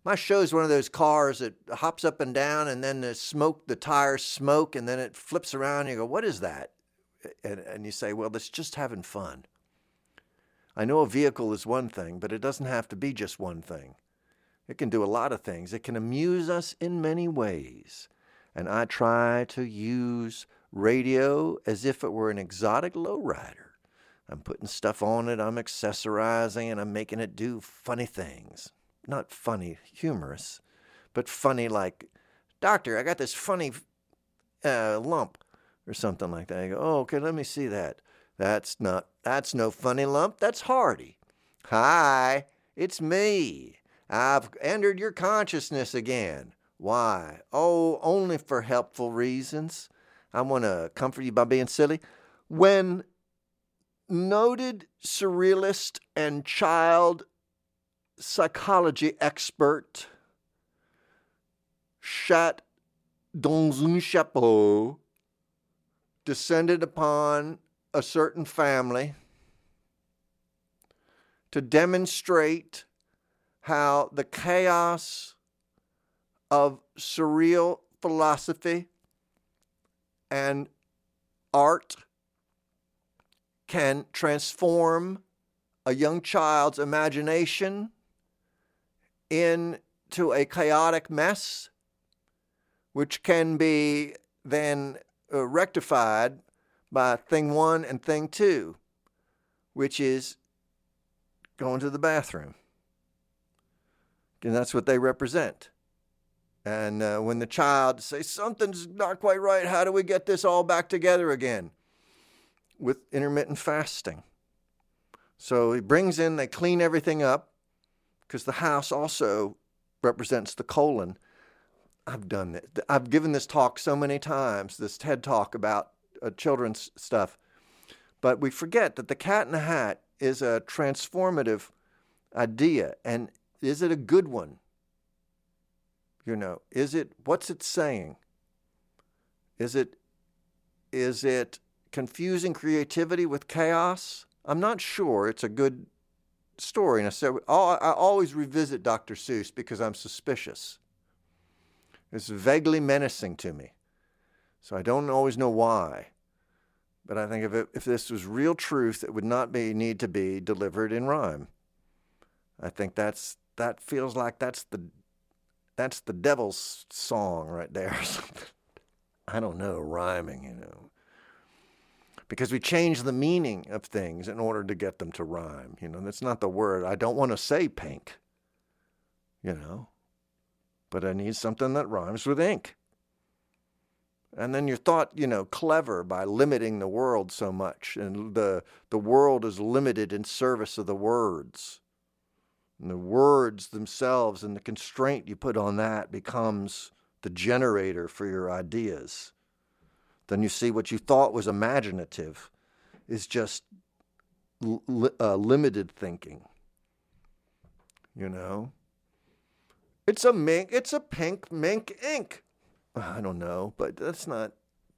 My show's one of those cars that hops up and down, and then the tires smoke, and then it flips around, and you go, what is that? And you say, well, that's just having fun. I know a vehicle is one thing, but it doesn't have to be just one thing. It can do a lot of things. It can amuse us in many ways. And I try to use radio as if it were an exotic lowrider. I'm putting stuff on it, I'm accessorizing, and I'm making it do funny things. Not funny, humorous, but funny like, doctor, I got this funny lump or something like that. I go, oh, okay, let me see that. That's no funny lump, that's Hardy. Hi, it's me. I've entered your consciousness again. Why? Oh, only for helpful reasons. I want to comfort you by being silly. When noted surrealist and child psychology expert Chat dans un chapeau descended upon a certain family to demonstrate how the chaos of surreal philosophy and art can transform a young child's imagination into a chaotic mess, which can be then rectified by thing one and thing two, which is going to the bathroom. And that's what they represent. And when the child says, something's not quite right, how do we get this all back together again? With intermittent fasting. So he brings in, they clean everything up, because the house also represents the colon. I've done it. I've given this talk so many times, this TED Talk about children's stuff. But we forget that the Cat in the Hat is a transformative idea. And is it a good one? You know, what's it saying? Is it confusing creativity with chaos? I'm not sure it's a good story. And I always revisit Dr. Seuss because I'm suspicious. It's vaguely menacing to me. So I don't always know why. But I think if this was real truth, it would not need to be delivered in rhyme. I think that feels like that's the devil's song right there or something. I don't know, rhyming, you know. Because we change the meaning of things in order to get them to rhyme. You know, that's not the word. I don't want to say pink, you know. But I need something that rhymes with ink. And then you're thought, you know, clever by limiting the world so much. And the world is limited in service of the words. And the words themselves and the constraint you put on that becomes the generator for your ideas. Then you see what you thought was imaginative is just limited thinking. You know? It's a pink mink ink. I don't know, but that's not,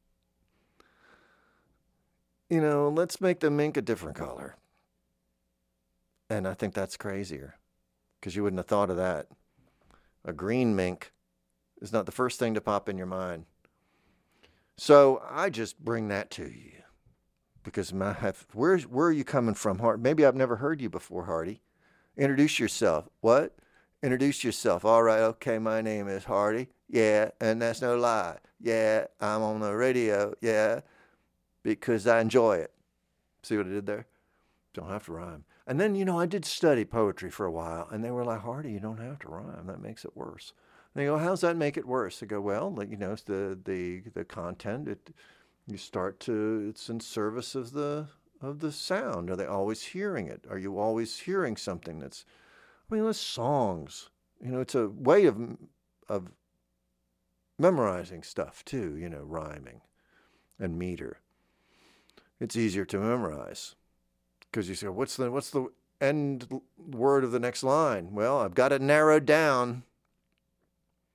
you know, let's make the mink a different color. And I think that's crazier because you wouldn't have thought of that. A green mink is not the first thing to pop in your mind. So I just bring that to you because where are you coming from, Hardy? Maybe I've never heard you before, Hardy. Introduce yourself. What? Introduce yourself. All right, okay, my name is Hardy. Yeah, and that's no lie. Yeah, I'm on the radio. Yeah, because I enjoy it. See what I did there? Don't have to rhyme. And then, you know, I did study poetry for a while, and they were like, Hardy, you don't have to rhyme. That makes it worse. And they go, how's that make it worse? I go, well, you know, it's the content. It's in service of the sound. Are they always hearing it? Are you always hearing something that's, I mean, it's songs. You know, it's a way of memorizing stuff too, you know, rhyming and meter. It's easier to memorize because you say, what's the end word of the next line? Well, I've got it narrowed down.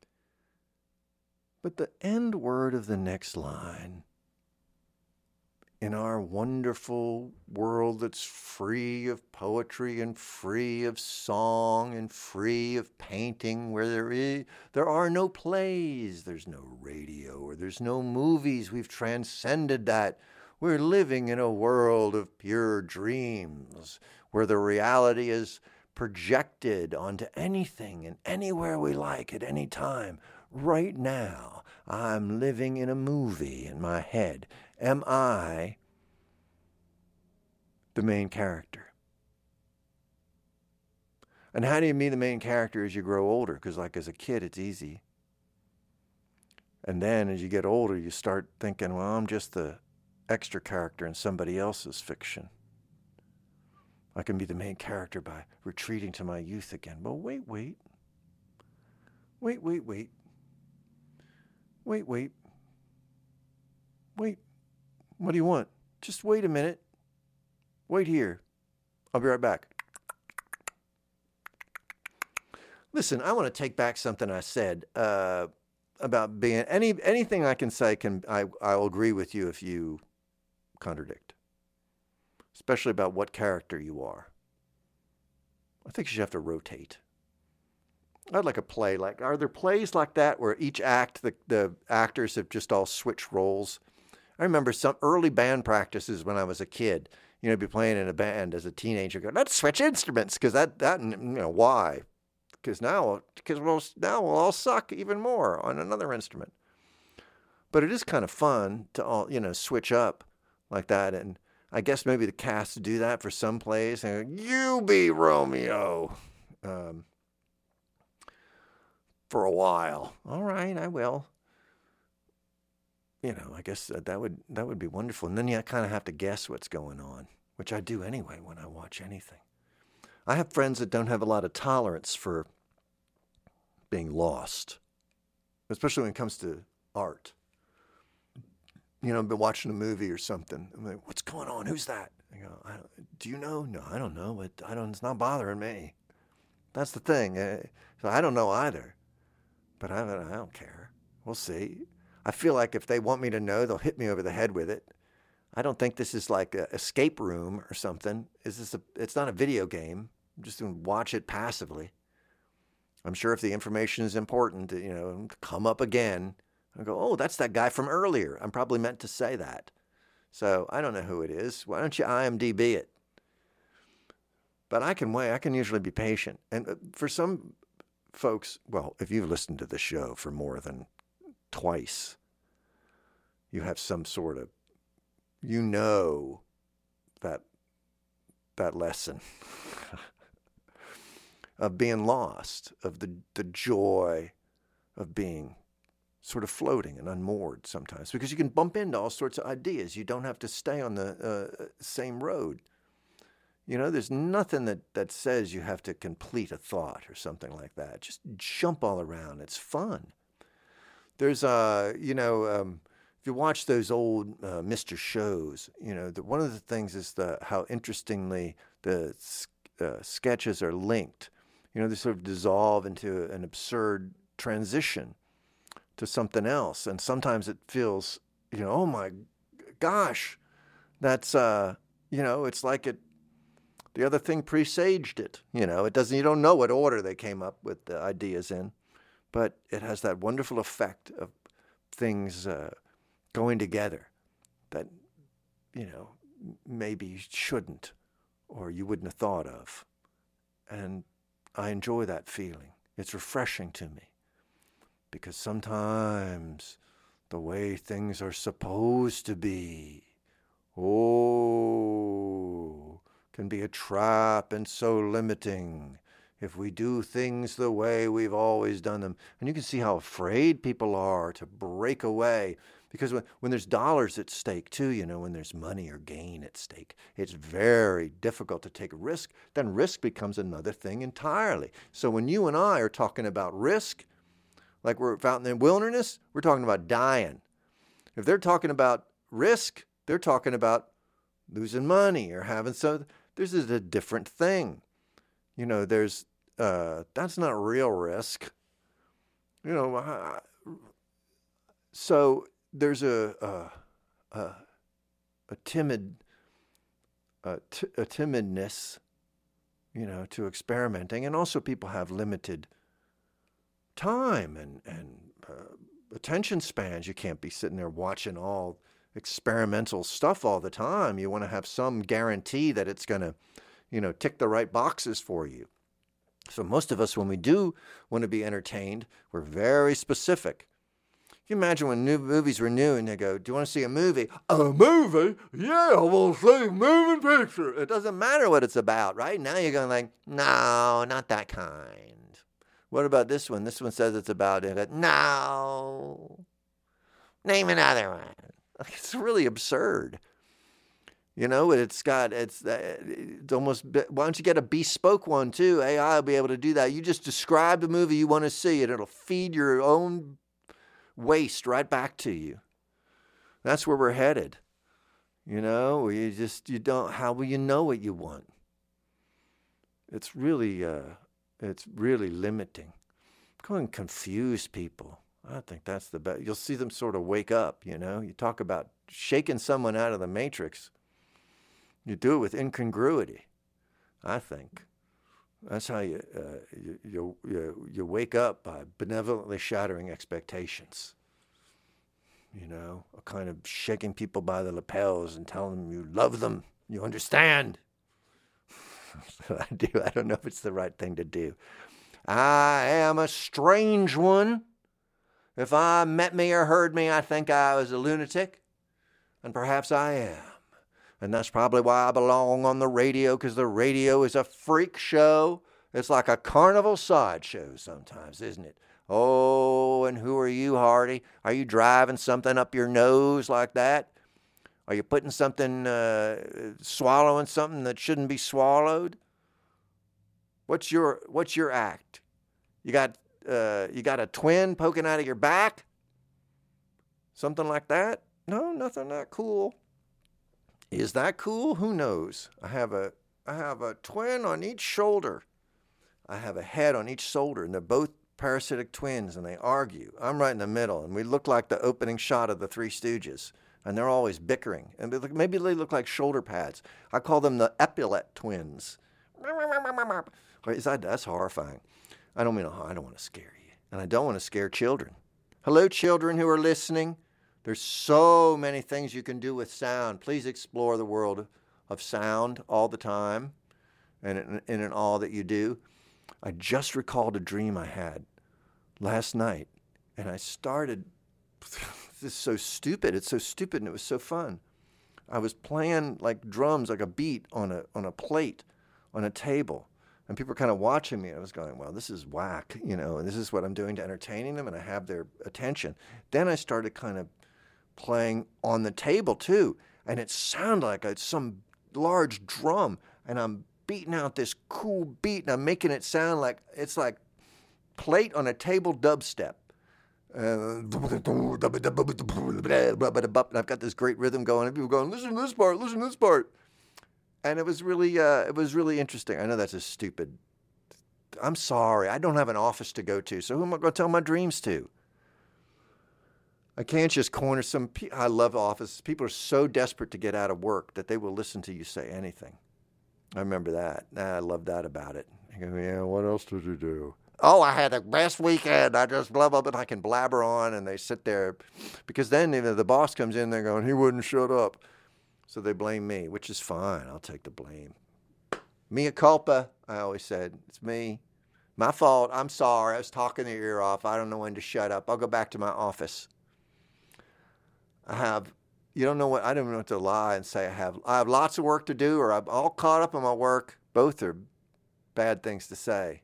But the end word of the next line in our wonderful world that's free of poetry and free of song and free of painting, where there are no plays, there's no radio, or there's no movies. We've transcended that. We're living in a world of pure dreams where the reality is projected onto anything and anywhere we like at any time. Right now, I'm living in a movie in my head. Am I the main character? And how do you be the main character as you grow older? Because like as a kid, it's easy. And then as you get older, you start thinking, well, I'm just the extra character in somebody else's fiction. I can be the main character by retreating to my youth again. Well, wait. What do you want? Just wait a minute. Wait here. I'll be right back. Listen, I want to take back something I said about being anything I can say. I'll agree with you if you contradict, especially about what character you are. I think you should have to rotate. I'd like a play. Are there plays like that where each act the actors have just all switched roles? I remember some early band practices when I was a kid. Be playing in a band as a teenager. Go, let's switch instruments because why? Because now we'll all suck even more on another instrument. But it is kind of fun to all switch up like that, and I guess maybe the cast do that for some plays. And you be Romeo for a while. All right, I will. I guess that would be wonderful. And then you kind of have to guess what's going on, which I do anyway when I watch anything. I have friends that don't have a lot of tolerance for being lost, especially when it comes to art. I've been watching a movie or something. I'm like, what's going on? Who's that? I go, do you know? No, I don't know, but it's not bothering me. That's the thing. So I don't know either, but I don't care. We'll see. I feel like if they want me to know, they'll hit me over the head with it. I don't think this is like an escape room or something. It's not a video game. I'm just going to watch it passively. I'm sure if the information is important, come up again. I go, oh, that's that guy from earlier. I'm probably meant to say that. So I don't know who it is. Why don't you IMDb it? But I can wait. I can usually be patient. And for some folks, well, if you've listened to the show for more than twice, you have some sort of, that lesson of being lost, of the joy of being sort of floating and unmoored sometimes, because you can bump into all sorts of ideas. You don't have to stay on the same road. There's nothing that says you have to complete a thought or something like that. Just jump all around. It's fun. There's, if you watch those old Mr. shows, one of the things is how interestingly the sketches are linked. They sort of dissolve into an absurd transition to something else. And sometimes it feels, oh my gosh, that's, it's like the other thing presaged it. It doesn't, you don't know what order they came up with the ideas in, but it has that wonderful effect of things going together that, maybe you shouldn't or you wouldn't have thought of. And I enjoy that feeling. It's refreshing to me because sometimes the way things are supposed to be, can be a trap and so limiting if we do things the way we've always done them. And you can see how afraid people are to break away. Because when there's dollars at stake too, when there's money or gain at stake, it's very difficult to take a risk. Then risk becomes another thing entirely. So when you and I are talking about risk, like we're out in the wilderness, we're talking about dying. If they're talking about risk, they're talking about losing money or having some. This is a different thing. There's that's not real risk. So there's a timidness, to experimenting. And also people have limited time and attention spans. You can't be sitting there watching all experimental stuff all the time. You want to have some guarantee that it's going to, tick the right boxes for you. So most of us, when we do want to be entertained, we're very specific. Can you imagine when new movies were new and they go, do you want to see a movie? A movie? Yeah, I want to see a moving picture. It doesn't matter what it's about, right? Now you're going like, no, not that kind. What about this one? This one says it's about it. No. Name another one. It's really absurd. It's almost, why don't you get a bespoke one too? AI will be able to do that. You just describe the movie you want to see and it'll feed your own waste right back to you. That's where we're headed. How will you know what you want? It's really limiting. Go and confuse people. I think that's the best. You'll see them sort of wake up, You talk about shaking someone out of the matrix. You do it with incongruity, I think. That's how you wake up by benevolently shattering expectations. A kind of shaking people by the lapels and telling them you love them, you understand. That's what I do. I don't know if it's the right thing to do. I am a strange one. If I met me or heard me, I think I was a lunatic, and perhaps I am. And that's probably why I belong on the radio, because the radio is a freak show. It's like a carnival sideshow sometimes, isn't it? Oh, and who are you, Hardy? Are you driving something up your nose like that? Are you putting something, swallowing something that shouldn't be swallowed? What's your act? You got a twin poking out of your back? Something like that? No, nothing that cool. Is that cool? Who knows? I have a twin on each shoulder. I have a head on each shoulder, and they're both parasitic twins, and they argue. I'm right in the middle, and we look like the opening shot of the Three Stooges, and they're always bickering. And maybe they look like shoulder pads. I call them the epaulette twins. That's horrifying. I don't want to scare you, and I don't want to scare children. Hello, children who are listening. There's so many things you can do with sound. Please explore the world of sound all the time and in all that you do. I just recalled a dream I had last night, and I started, this is so stupid. It's so stupid, and it was so fun. I was playing like drums, like a beat on a plate, on a table, and people were kind of watching me. I was going, well, this is whack, and this is what I'm doing to entertaining them, and I have their attention. Then I started kind of playing on the table too, and it sounded like some large drum, and I'm beating out this cool beat, and I'm making it sound like it's like plate on a table dubstep. And I've got this great rhythm going, and people going, listen to this part. And it was really interesting. I know that's a stupid. I'm sorry, I don't have an office to go to, so who am I going to tell my dreams to? I can't just corner some people. I love offices. People are so desperate to get out of work that they will listen to you say anything. I remember that. I love that about it. I go, yeah, what else did you do? Oh, I had the best weekend. I just blah, blah, blah. I can blabber on, and they sit there. Because then the boss comes in, they're going, he wouldn't shut up. So they blame me, which is fine. I'll take the blame. Mea culpa, I always said. It's me. My fault. I'm sorry. I was talking their ear off. I don't know when to shut up. I'll go back to my office. I don't know what to lie and say I have lots of work to do, or I'm all caught up in my work. Both are bad things to say.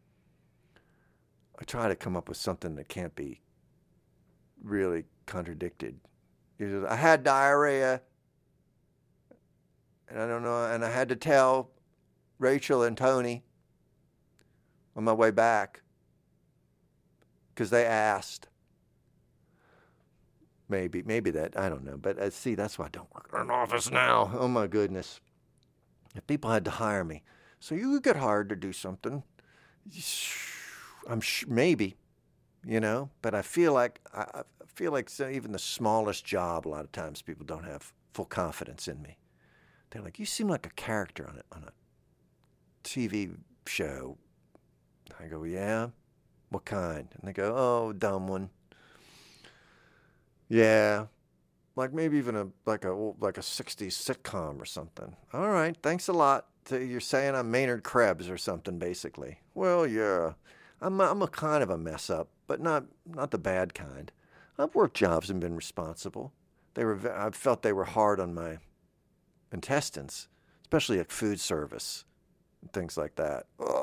I try to come up with something that can't be really contradicted. I had diarrhea, and I don't know, and I had to tell Rachel and Tony on my way back because they asked. Maybe that, I don't know. But see, that's why I don't work in an office now. Oh, my goodness. If people had to hire me. So you could get hired to do something. Maybe, but I feel like even the smallest job, a lot of times people don't have full confidence in me. They're like, you seem like a character on a TV show. I go, yeah? What kind? And they go, oh, dumb one. Yeah. Like maybe even like a 60s sitcom or something. All right, thanks a lot. You're saying I'm Maynard Krebs or something, basically. Well, yeah. I'm a kind of a mess up, but not the bad kind. I've worked jobs and been responsible. I felt they were hard on my intestines, especially at food service and things like that.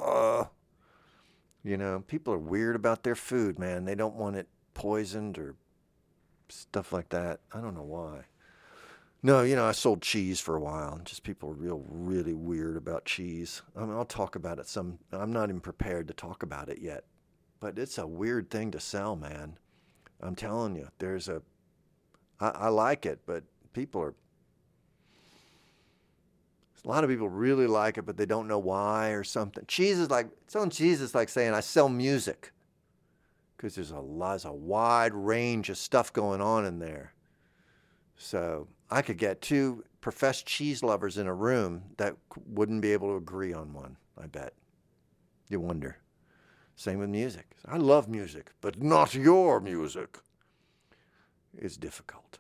You know, people are weird about their food, man. They don't want it poisoned or stuff like that. I don't know why. No, you know, I sold cheese for a while, and just people are really weird about cheese. I mean, I'll talk about it some. I'm not even prepared to talk about it yet, but it's a weird thing to sell, man. I'm telling you, I like it, but a lot of people really like it, but they don't know why or something. Selling cheese is like saying I sell music, because there's a wide range of stuff going on in there. So I could get two professed cheese lovers in a room that wouldn't be able to agree on one, I bet. You wonder. Same with music. I love music, but not your music. It's difficult.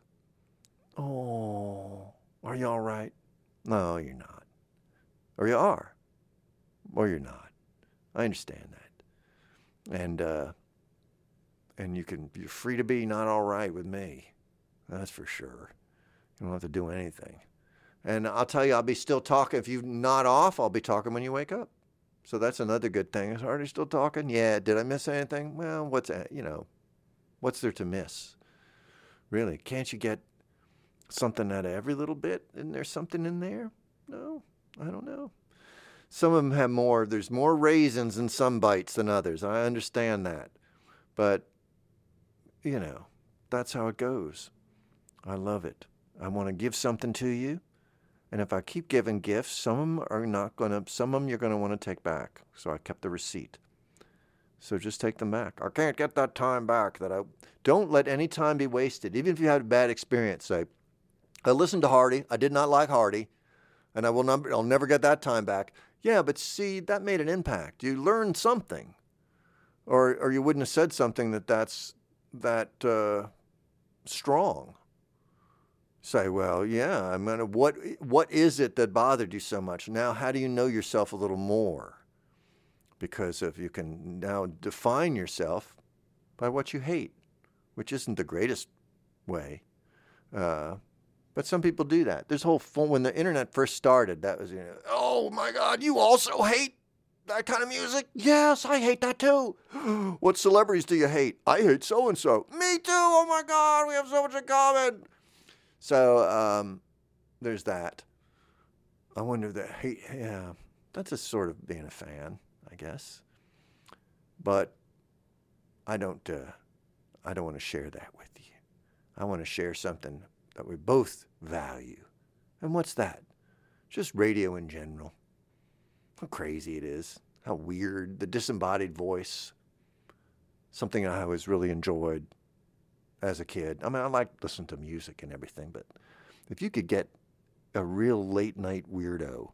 Oh, are you all right? No, you're not. Or you are. Or you're not. I understand that. And you're free to be not all right with me. That's for sure. You don't have to do anything. And I'll tell you, I'll be still talking. If you're not off, I'll be talking when you wake up. So that's another good thing. Is Artie still talking? Yeah. Did I miss anything? Well, what's there to miss? Really? Can't you get something out of every little bit? Isn't there something in there? No, I don't know. Some of them have more. There's more raisins in some bites than others. I understand that. But, you know, that's how it goes. I love it. I want to give something to you. And if I keep giving gifts, some of them you're going to want to take back. So I kept the receipt. So just take them back. I can't get that time back. Don't let any time be wasted. Even if you had a bad experience, say, I listened to Hardy. I did not like Hardy. And I'll never get that time back. Yeah, but see, that made an impact. You learned something. Or you wouldn't have said something that's strong. Say, well, yeah, what is it that bothered you so much? Now, how do you know yourself a little more? Because if you can now define yourself by what you hate, which isn't the greatest way. But some people do that. There's when the internet first started, that was, oh my God, you also hate that kind of music? Yes, I hate that too. What celebrities do you hate? I hate so-and-so. Me too. Oh my God, we have so much in common. So there's that. I wonder that's a sort of being a fan, I guess. But I don't want to share that with you. I want to share something that we both value. And what's that? Just radio in general. How crazy it is. How weird. The disembodied voice. Something I always really enjoyed as a kid. I mean, I like listening to music and everything, but if you could get a real late night weirdo,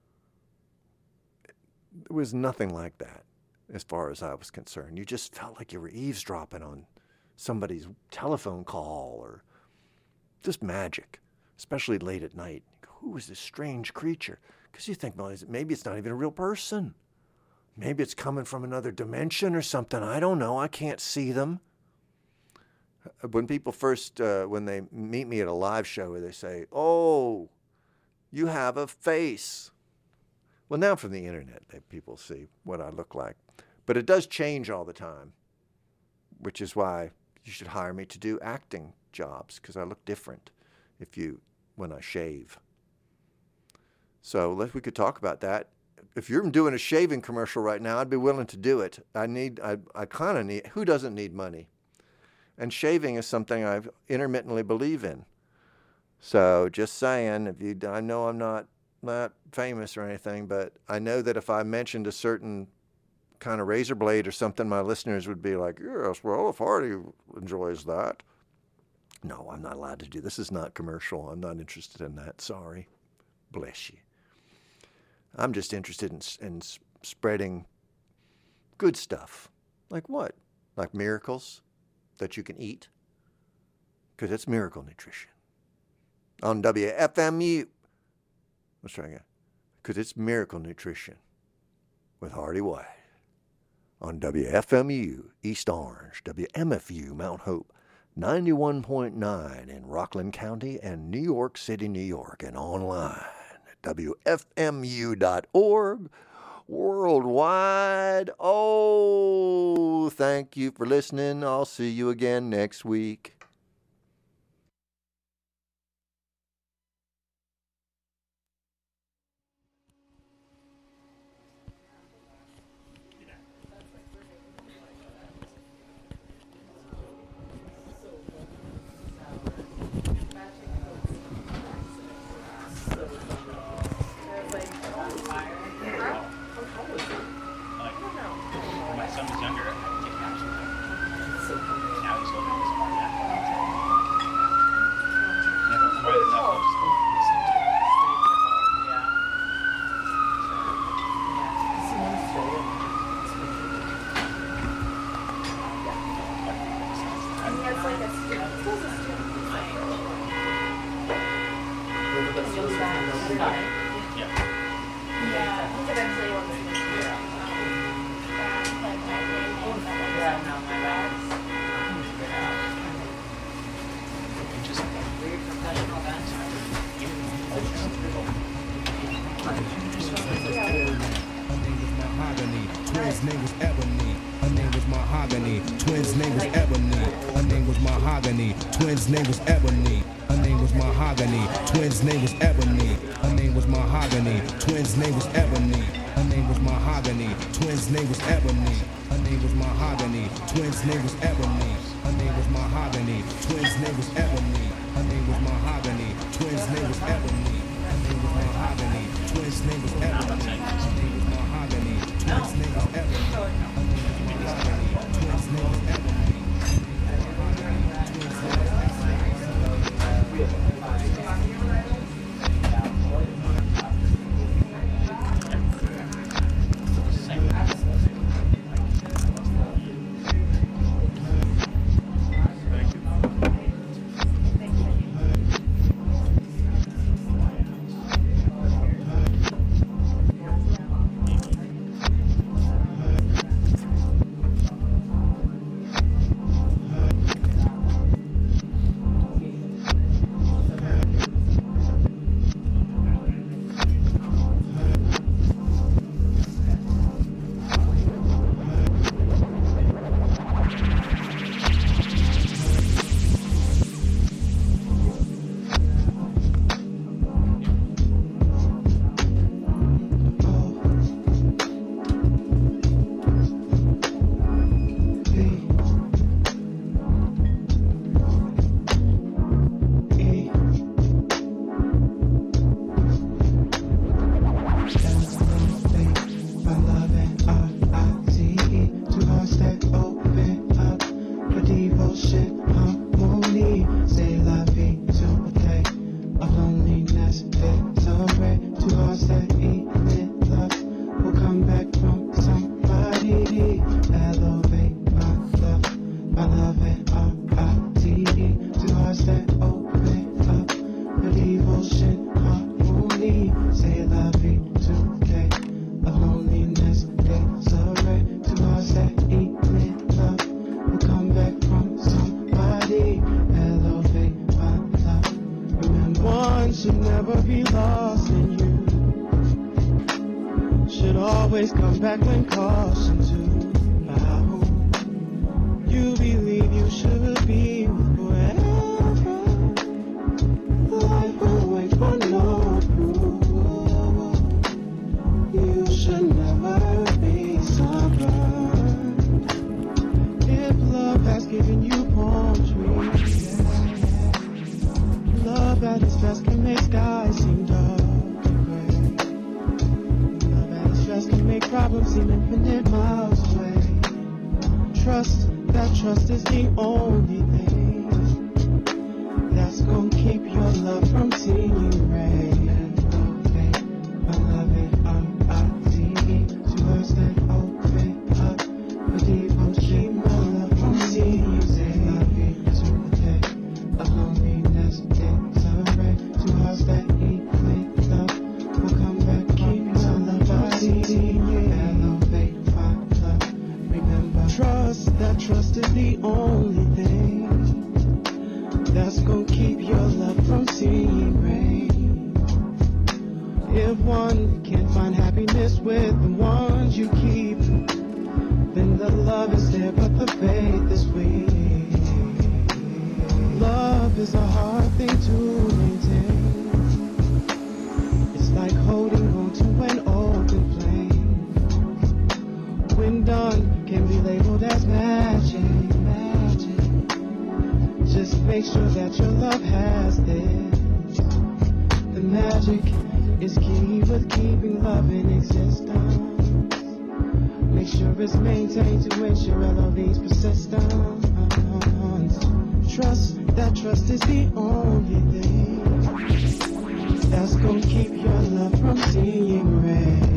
there was nothing like that as far as I was concerned. You just felt like you were eavesdropping on somebody's telephone call or just magic, especially late at night. You go, who is this strange creature? Because you think, well, maybe it's not even a real person. Maybe it's coming from another dimension or something. I don't know. I can't see them. When people first, when they meet me at a live show, they say, oh, you have a face. Well, now from the internet, people see what I look like. But it does change all the time, which is why you should hire me to do acting jobs, because I look different when I shave. So we could talk about that. If you're doing a shaving commercial right now, I'd be willing to do it. I kind of need, who doesn't need money? And shaving is something I intermittently believe in. So just saying, I know I'm not famous or anything, but I know that if I mentioned a certain kind of razor blade or something, my listeners would be like, yes, well, if Hardy enjoys that. No, I'm not allowed to do this. Is not commercial. I'm not interested in that. Sorry. Bless you. I'm just interested in spreading good stuff. Like what? Like miracles that you can eat? Because it's miracle nutrition. On WFMU. Let's try again. Because it's miracle nutrition with Hardy White. On WFMU, East Orange, WMFU, Mount Hope, 91.9 in Rockland County and New York City, New York, and online at WFMU.org, worldwide. Oh, thank you for listening. I'll see you again next week. My son was younger. Now he's older. Twins' name was Ebony. Her name was Mahogany. Twins' name was Ebony. Her name was Mahogany. Twins' name was Ebony. Her name was Mahogany. Twins' name was Ebony. Her name was Mahogany. Twins' name was Ebony. Her name was Mahogany. Twins' name was Ebony. Her name was Mahogany. Twins' name was Ebony. Her name was Mahogany. Twins' name was Ebony. Her name was Mahogany. Twins' name was Ebony. Her name was Mahogany. Twins' name was Ebony. Her name was Mahogany. Twins' name was Ebony. Her name was Mahogany. Twins' name was Ebony. Trust is the only thing that's gonna keep your love from seeing rain. If one can't find happiness with the ones you keep, then the love is there but the faith is weak. Love is a hard thing to maintain. It's like holding on to an open flame. When done, can be labeled as magic. Just make sure that your love has this. The magic is key with keeping love in existence. Make sure it's maintained to ensure LOV's persistence. Trust, that trust is the only thing that's gonna keep your love from seeing red.